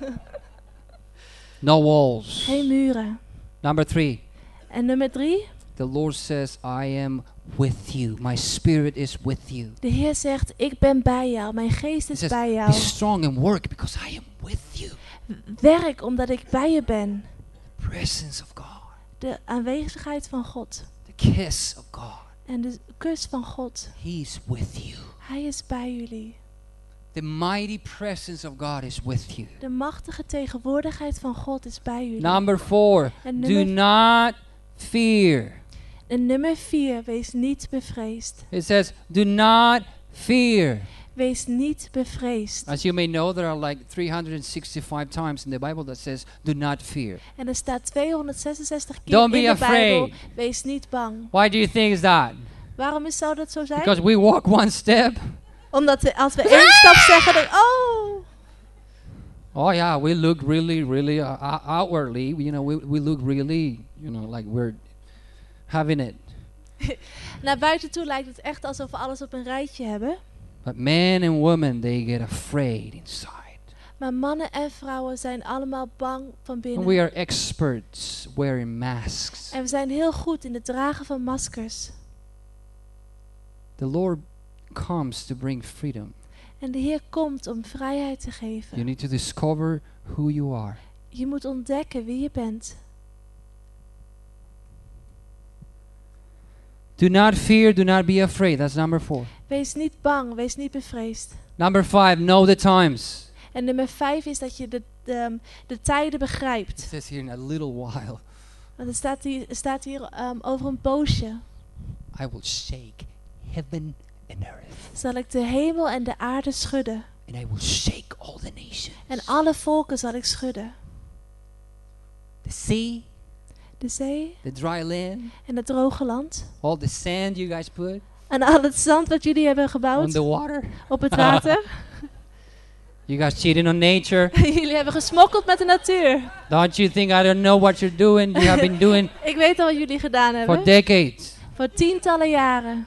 no walls. Geen muren. Number three, En nummer drie. the Lord says, I am with you. My spirit is with you. De Heer zegt, ik ben bij jou. Mijn geest He is says, bij be jou. strong and work because I am with you. Werk omdat ik bij je ben. Presence of God, De aanwezigheid van God. the kiss of God. En de kus van God. He's with you. Hij is bij jullie. The mighty presence of God is with you. De machtige tegenwoordigheid van God is bij jullie. Number four, En do nummer, not fear. en nummer vier, wees niet bevreesd. It says, do not fear. Wees niet bevreesd. As you may know, there are like three hundred sixty-five times in the Bible that says, do not fear. En er staat tweehonderdzesenzestig keer Don't be in de Bijbel, afraid. wees niet bang. Why do you think is that? Waarom is, zou dat zo zijn? Because we walk one step. Omdat we, als we één stap zeggen, dan oh. Oh yeah, we look really, really uh, ou- outwardly. You know, we we look really, you know, like we're having it. Naar buiten toe lijkt het echt alsof we alles op een rijtje hebben. But men and women, they get afraid inside. Maar mannen en vrouwen zijn allemaal bang van And binnen. we are experts wearing masks. En we zijn heel goed in het dragen van maskers. The Lord comes to bring freedom. En de Heer komt om vrijheid te You geven. need to discover who you are. Je moet ontdekken wie je bent. Do not fear, do not be afraid. That's number four. Wees niet bang, wees niet bevreesd. Number five, know the times. En nummer vijf is dat je de, de, de tijden It begrijpt. says here in a little while, Want er staat hier, er staat hier um, over een poosje. I will shake heaven and earth. Zal ik de hemel en de aarde schudden. And I will shake all the nations. En alle volken zal ik schudden. The sea, De zee the dry land, en het droge land. all the sand you guys put En al het zand wat jullie hebben on gebouwd the water. op het water. You guys cheating on nature. Jullie hebben gesmokkeld met de natuur. Don't you think I don't know what you're doing? You have been doing Ik weet al wat jullie gedaan hebben. for decades. Voor tientallen jaren.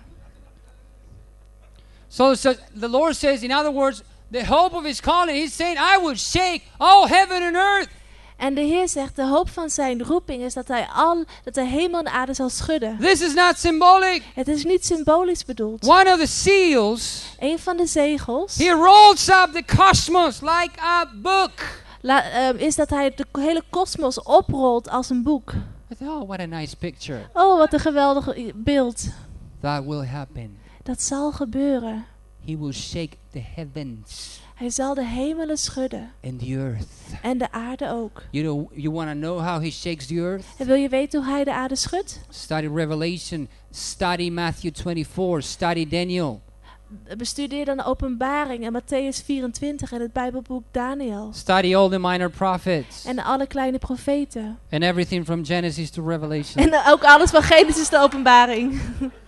So, so the Lord says, in other words, the hope of his calling, he's saying, I will shake all heaven and earth. En de Heer zegt, de hoop van zijn roeping is dat hij, al, dat hij hemel en aarde zal schudden. This is not symbolic. Het is niet symbolisch bedoeld. One of the seals, Een van de zegels he rolls up the cosmos like a book. la, um, is dat hij de hele kosmos oprolt als een boek. I thought, oh, what a nice picture. Oh, wat een geweldig i- beeld. That will happen. Dat zal gebeuren. He will shake the heavens Hij zal de hemelen schudden. and the earth. En de aarde ook. You know, you want to know how he shakes the earth? En wil je weten hoe hij de aarde schudt? Study Revelation, study Matthew twenty-four, study Daniel, Bestudeer dan de openbaring en Matthäus vierentwintig en het Bijbelboek Daniel. study all the minor prophets, En alle kleine profeten. and everything from Genesis to Revelation. En ook alles van Genesis de openbaring.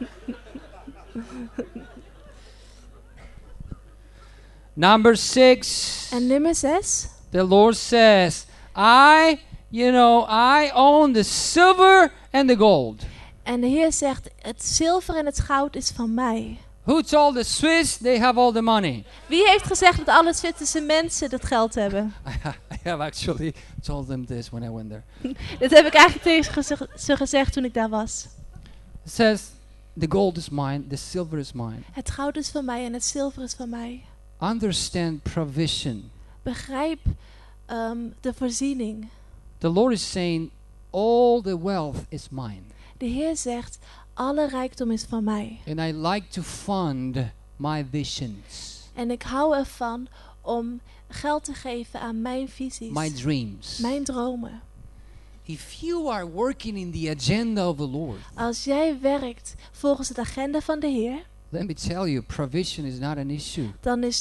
Number six, En nummer zes. the Lord says, I, you know, I own the silver and the gold. En de Heer zegt, het zilver en het goud is van mij. Who told the Swiss they have all the money? Wie heeft gezegd dat alle Zwitserse mensen dat geld hebben? I have actually told them this when I went there. Dat heb ik eigenlijk tegen geze- ze gezegd toen ik daar was. It says, the gold is mine, the silver is mine. Het goud is van mij en het zilver is van mij. Understand provision. Begrijp um, de voorziening. The Lord is saying, all the wealth is mine. De Heer zegt, alle rijkdom is van mij. And I like to fund my visions, En ik hou ervan om geld te geven aan mijn visies. my dreams. Mijn dromen. If you are working in the agenda of the Lord, Als jij werkt volgens het agenda van de Heer, let me tell you, provision is not an issue. dan is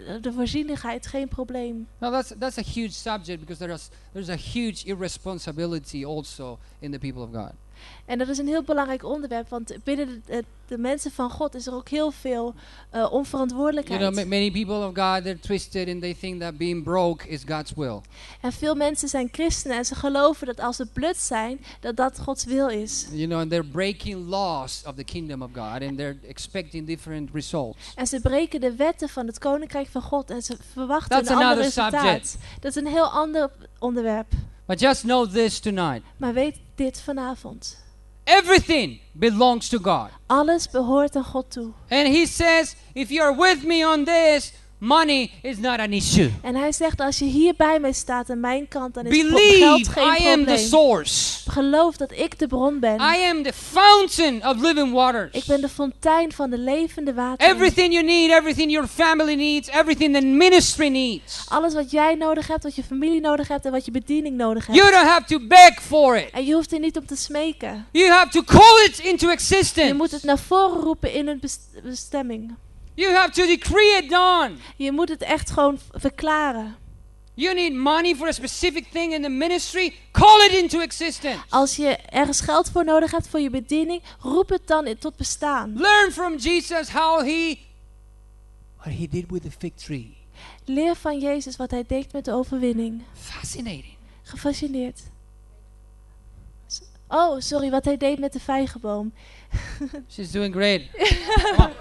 de voorzienigheid geen probleem. Now that's that's a huge subject because there is there's a huge irresponsibility also in the people of God. En dat is een heel belangrijk onderwerp, want binnen de, de, de mensen van God is er ook heel veel uh, onverantwoordelijkheid. You know, ma- many people of God, they're twisted and they think that being broke is God's will. En veel mensen zijn christenen en ze geloven dat als ze blut zijn, dat dat Gods wil is. You know, and they're breaking laws of the kingdom of God and they're expecting different results. En ze breken de wetten van het koninkrijk van God en ze verwachten That's een ander another resultaat. subject. Dat is een heel ander onderwerp. But just know this tonight. Maar weet dit vanavond. Everything belongs to God. Alles behoort aan God toe. And he says, if you're with me on this, money is not an issue. En hij zegt, als je hier bij mij staat aan mijn kant, dan is pro- geld Believe geen I am the probleem. source. Geloof dat ik de bron ben. I am the fountain of living waters. Ik ben de fontein van de levende wateren. Everything you need, everything your family needs, everything the ministry needs. Alles wat jij nodig hebt, wat je familie nodig hebt en wat je bediening nodig hebt. You don't have to beg for it. En je hoeft er niet om te smeken. You have to call it into Je existence. moet het naar voren roepen in een best- bestemming. You have to decree it done. Je moet het echt gewoon v- verklaren. You need money for a specific thing in the ministry, call it into existence. Als je ergens geld voor nodig hebt voor je bediening, roep het dan in- tot bestaan. Learn from Jesus how he what he did with the fig tree. Leer van Jezus wat hij deed met de overwinning. Fascinating. Gefascineerd. S- Oh, sorry, wat hij deed met de vijgenboom. She's doing great. Come on.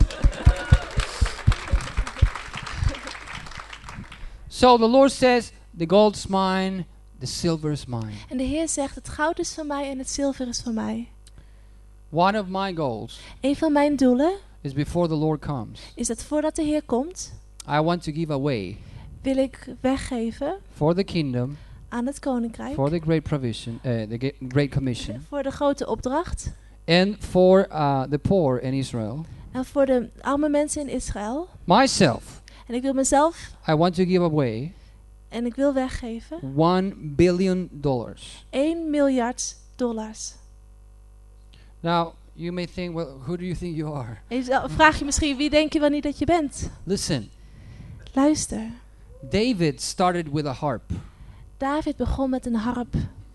So the Lord says, the gold's mine, the silver's mine. En de Heer zegt, het goud is van mij en het zilver is van mij. One of my goals Een van mijn doelen is before the Lord comes, is dat voordat de Heer komt, I want to give away wil ik weggeven for the kingdom, aan het koninkrijk. for the great provision, uh, the ge- great commission, Voor de grote opdracht. and for uh, the poor in Israel. En voor de arme mensen in Israël. Myself, En ik wil mezelf I want to give away en ik wil weggeven one billion dollars. één miljard dollars. Now, you may think, well, who do you think you are? En je zal- vraag je misschien, wie denk je wel niet dat je bent? Listen, Luister. David started with a harp. David begon met een harp.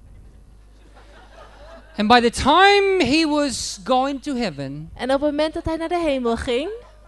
And by the time he was going to heaven, En op het moment dat hij naar de hemel ging,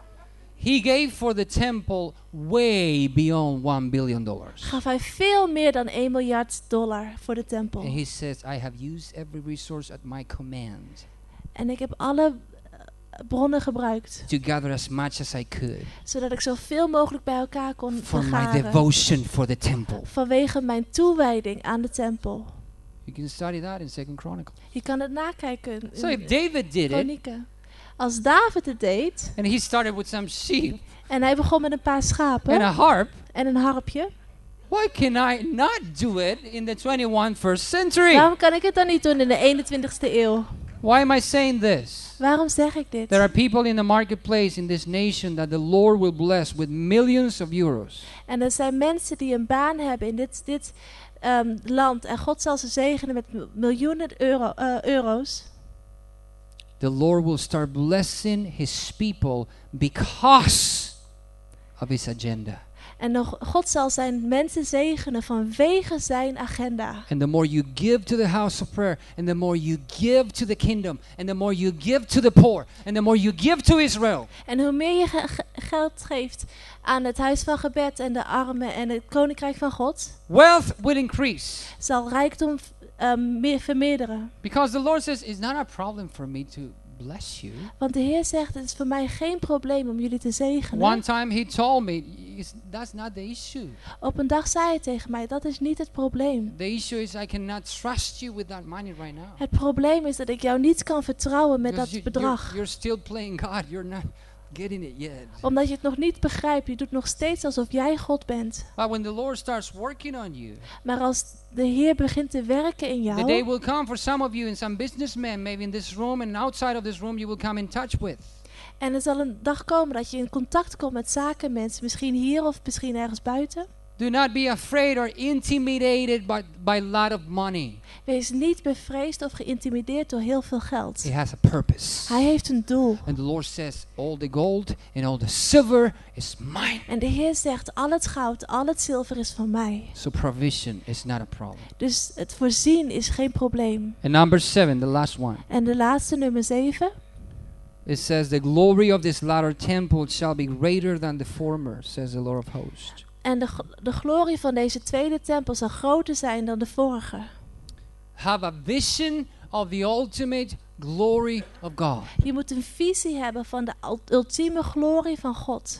he gave for the temple way beyond one billion dollars. gaf hij veel meer dan één miljard dollar voor de tempel. And he says, I have used every resource at my command En ik heb alle eh, bronnen gebruikt, to gather as much as I could zodat ik zoveel mogelijk bij elkaar kon for my vergaren. devotion for the temple. Vanwege mijn toewijding aan de tempel. You can study that in Second Chronicles. Je kan het nakijken in So if David did it, Kronieken. Als David het deed, and he started with some sheep en hij begon met een paar schapen and a harp, en een harpje, why can I not do it in the twenty-first century? waarom kan ik het dan niet doen in de eenentwintigste eeuw? Why am I saying this? Waarom zeg ik dit? There are people in the marketplace in this nation that the Lord will bless with millions of euros. En er zijn mensen die een baan hebben in dit, dit um, land en God zal ze zegenen met mil- miljoenen euro, uh, euro's. The Lord will start blessing his people because of his agenda. En nog, God zal zijn mensen zegenen vanwege zijn agenda. And the more you give to the house of prayer, and the more you give to the kingdom, and the more you give to the poor, and the more you give to Israel, En hoe meer je ge- ge- geld geeft aan het huis van gebed en de armen en het koninkrijk van God, wealth will increase. zal rijkdom um, meer vermeerderen. Because the Lord says, it's not a problem for me to bless you. Want de Heer zegt, het is voor mij geen probleem om jullie te zegenen. One time he told me, "It's- that's not the issue. Op een dag zei hij tegen mij, dat is niet het probleem. The issue is I cannot trust you with that money right now. Het probleem is dat ik jou niet kan vertrouwen met Because dat you- bedrag. You're, you're still playing God. You're not getting it yet. Omdat je het nog niet begrijpt. Je doet nog steeds alsof jij God bent. But when the Lord starts working on you, Maar als de Heer begint te werken in the day jou, will come for some of you and some businessmen, maybe in this room and outside of this room, you will come in touch with. en er zal een dag komen dat je in contact komt met zakenmensen, misschien hier of misschien ergens buiten. Do not be afraid or intimidated by, by a lot of money. Wees niet bevreesd of geïntimideerd door heel veel geld. It has a purpose. Hij heeft een doel. And the Lord says, all the gold and all the silver is mine. En de Heer zegt, al het goud, al het zilver is van mij. So provision is not a problem. Dus het voorzien is geen probleem. And number seven, the last one. En de laatste, nummer zeven. It says, the glory of this latter temple shall be greater than the former, says the Lord of hosts. En de, de glorie van deze tweede tempel zal groter zijn dan de vorige. Have a vision of the ultimate glory of God. Je moet een visie hebben van de ul- ultieme glorie van God.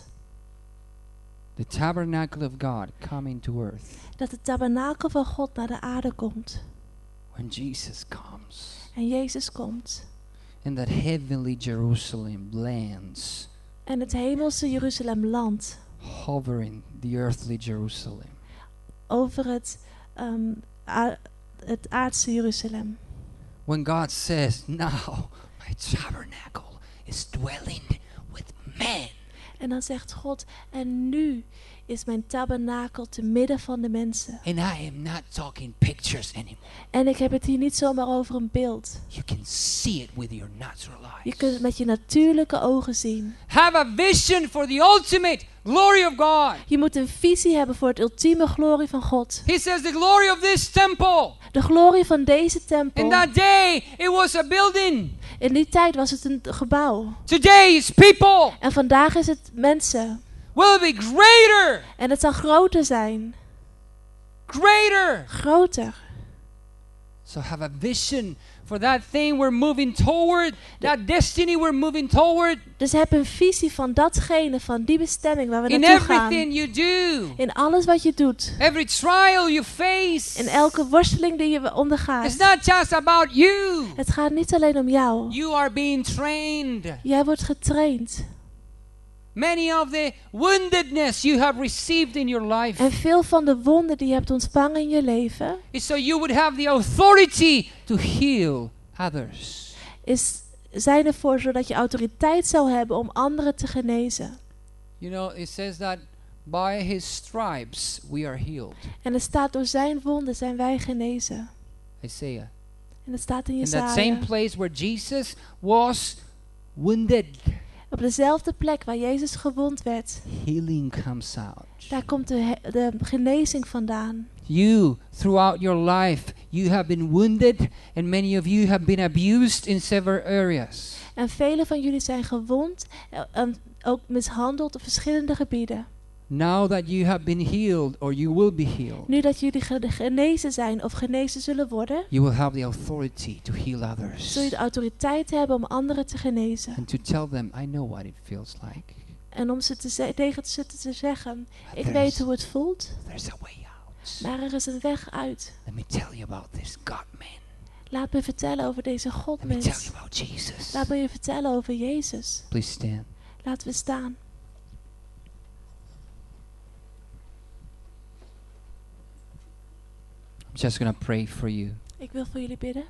The tabernacle of God coming to earth. Dat de tabernakel van God naar de aarde komt. When Jesus comes. En Jezus komt. And that heavenly Jerusalem lands. En het hemelse Jeruzalem landt. Hovering the earthly Jerusalem. Over het, um, a- het aardse Jeruzalem. When God says, now my tabernacle is dwelling with men. En dan zegt God, en nu is mijn tabernakel te midden van de mensen. And I am not talking pictures anymore. En ik heb het hier niet zomaar over een beeld. You can see it with your natural Je eyes. kunt het met je natuurlijke ogen zien. Have a vision for the ultimate glory of God. Je moet een visie hebben voor het ultieme glorie van God. He says the glory of this temple. De glorie van deze tempel. In that day it was a building. In die tijd was het een gebouw. Today is people. En vandaag is het mensen. Will be greater. En het zal groter zijn. Greater. Groter. So have a vision for that thing we're moving toward. That destiny we're moving toward. Dus heb een visie van datgene, van die bestemming waar we In naartoe gaan. everything you do. In alles wat je doet. Every trial you face. In elke worsteling die je It's ondergaat. not just about you. Het gaat niet alleen om jou. You are being trained. Jij wordt getraind. Many of the woundedness you have received in your life En veel van de wonden die je hebt ontvangen in je leven is so you would have the authority to heal others. is, zijn ervoor zodat je autoriteit zou hebben om anderen te genezen. You know, it says that by his stripes we are healed. En er staat, door zijn wonden zijn wij genezen. Isaiah. En dat staat in In that same Jesaja. place where Jesus was wounded, Op dezelfde plek waar Jezus gewond werd, healing comes out. daar komt de, he- de genezing vandaan. You, throughout your life, you have been wounded and many of you have been abused in several areas. En velen van jullie zijn gewond en en ook mishandeld op verschillende gebieden. Now that you have been healed or you will be healed, Nu dat jullie ge- genezen zijn of genezen zullen worden, you will have the authority to heal others zul je de autoriteit hebben om anderen te genezen. and to tell them, I know what it feels like. En om ze te ze- tegen ze te zeggen, But ik there's- weet hoe het voelt, There's a way out. maar er is een weg uit. Let me tell you about this God man. Laat me vertellen over deze Let me tell Godmens. you about Jesus. Laat me je vertellen over Jezus. Please stand. Laten we staan. I'm just going to pray for you. Ik wil voor jullie bidden.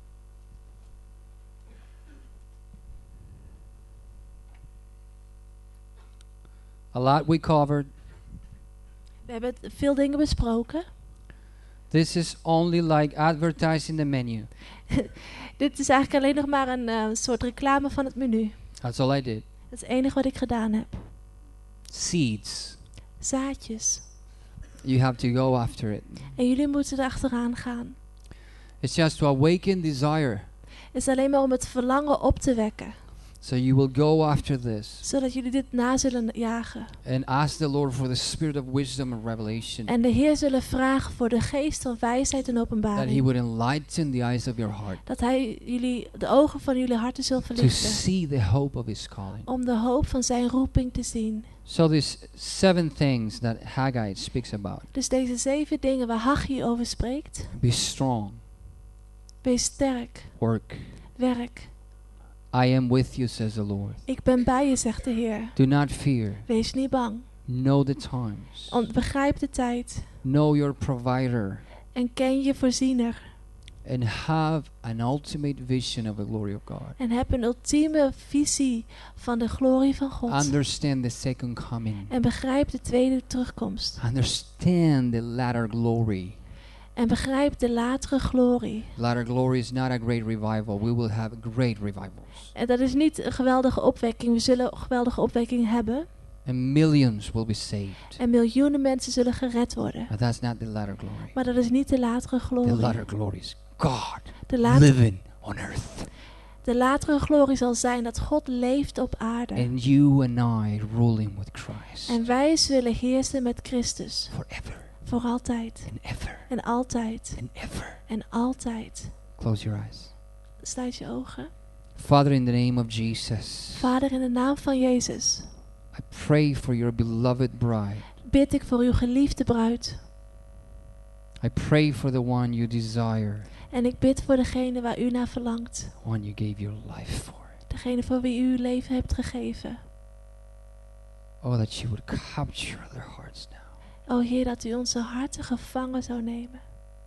A lot we covered. We hebben het- veel dingen besproken. This is only like advertising the menu. Dit is eigenlijk alleen nog maar een eh, soort reclame van het menu. That's all I did. Dat is het enige wat ik gedaan heb. Seeds. Zaadjes. You have to go after it. En jullie moeten er achteraan gaan. It's just to awaken desire. Het is alleen maar om het verlangen op te wekken. So you will go after this Zodat jullie dit na zullen jagen. and ask the Lord for the spirit of wisdom and revelation. En de Heer zullen vragen voor de geest van wijsheid en That He openbaring. would enlighten the eyes of your heart Dat Hij jullie de ogen van jullie harten zal to verlichten. see the hope of His calling. Om de hoop van zijn roeping te zien. So there's seven things that Haggai speaks about. Dus deze zeven dingen waar Haggai over spreekt. Be strong, Wees sterk. work. Werk. I am with you, says the Lord. Ik ben bij je, zegt de Heer. Do not fear. Wees niet bang. Know the times. Want begrijp de tijd. Know your provider. En ken je voorziener. and have an ultimate vision of the glory of God. En heb een ultieme visie van de glorie van God. Understand the second coming. En begrijp de tweede terugkomst. Understand the latter glory. En begrijp de latere glorie. Latter glory is not a great revival. We will have great revivals. En dat is niet een geweldige opwekking. We zullen een geweldige opwekking hebben. And millions will be saved. En miljoenen mensen zullen gered worden. But that's not the latter glory. Maar dat is niet de latere The glorie. latter glory is God De latere, living on earth. de latere glorie zal zijn dat God leeft op aarde. And you and I ruling with Christ. En wij zullen heersen met Christus. Forever Voor altijd. and ever En altijd. and ever. En altijd. Close your eyes. Sluit je ogen. Father, in the name of Jesus, Vader, in de naam van Jezus I pray for your beloved bride. bid ik voor uw geliefde bruid. I pray for the one you desire, En ik bid voor degene waar u naar verlangt. the one you gave your life for. Degene voor wie u uw leven hebt gegeven. Oh, that you would capture their hearts now. O Heer, dat u onze harten gevangen zou nemen.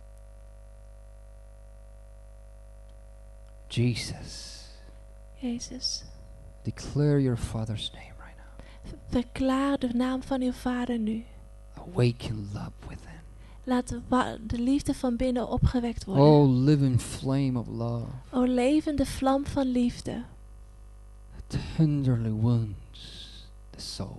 Jesus, Jezus, declare your Father's name right now. verklaar de naam van uw Vader nu. Awaken love within. Laat de, wa- de liefde van binnen opgewekt worden. Oh, living flame of love, O levende vlam van liefde. tenderly wounds the soul.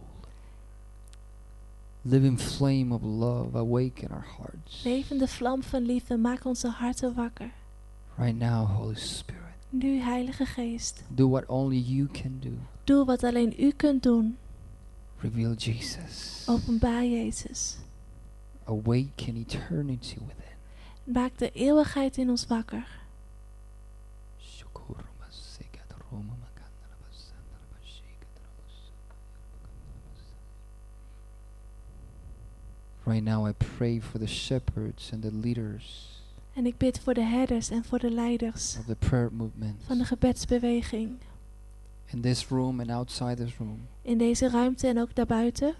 Living flame of love, awaken our hearts. Levende vlam van liefde, maak onze harten wakker. Right now, Holy Spirit, Nu, Heilige Geest, do what only you can do. doe wat alleen u kunt doen. Reveal Jesus. Openbaar Jezus. Awaken eternity within. Maak de eeuwigheid in ons wakker. Right now I pray for the shepherds and the leaders En ik bid voor de herders en voor de leiders of the prayer movement van de gebedsbeweging. in this room and outside this room. In deze ruimte en ook daarbuiten.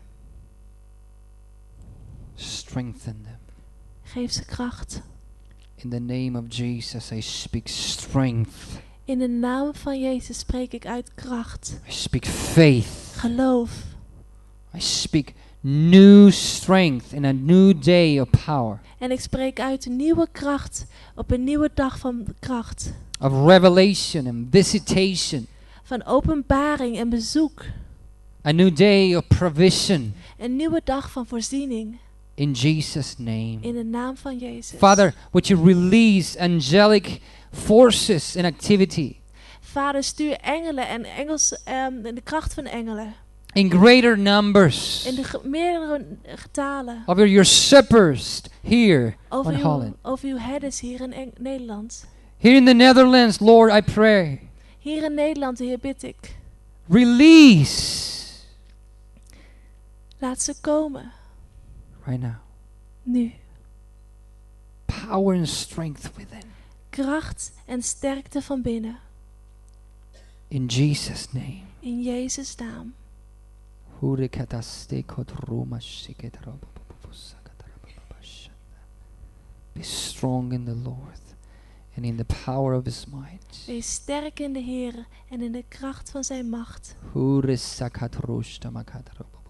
Strengthen them. Geef ze kracht. In the name of Jesus I speak strength. In de naam van Jezus spreek ik uit kracht. I speak faith. Geloof. I speak new strength in a new day of power. En ik spreek uit nieuwe kracht op een nieuwe dag van kracht. Of revelation and visitation. Van openbaring en bezoek. A new day of provision. Een nieuwe dag van voorziening. In Jesus' name. In de naam van Jezus. Father, would you release angelic forces in activity. Vader, stuur engelen en engels, um, de kracht van engelen. In greater numbers. In de ge- meerdere getalen. Over your shepherds here Over on uw, Holland. over uw herders hier in Eng- Nederland. Here in the Netherlands, Lord, I pray. Hier in Nederland, Heer, bid ik. Release. Laat ze komen. Right now. Nu. Power and strength within. Kracht en sterkte van binnen. In Jesus' name. In Jezus' naam. Be strong in the Lord and in the power of his might. Wees sterk in de Heer en in de kracht van zijn macht. Hure sakatroshta makatrobo.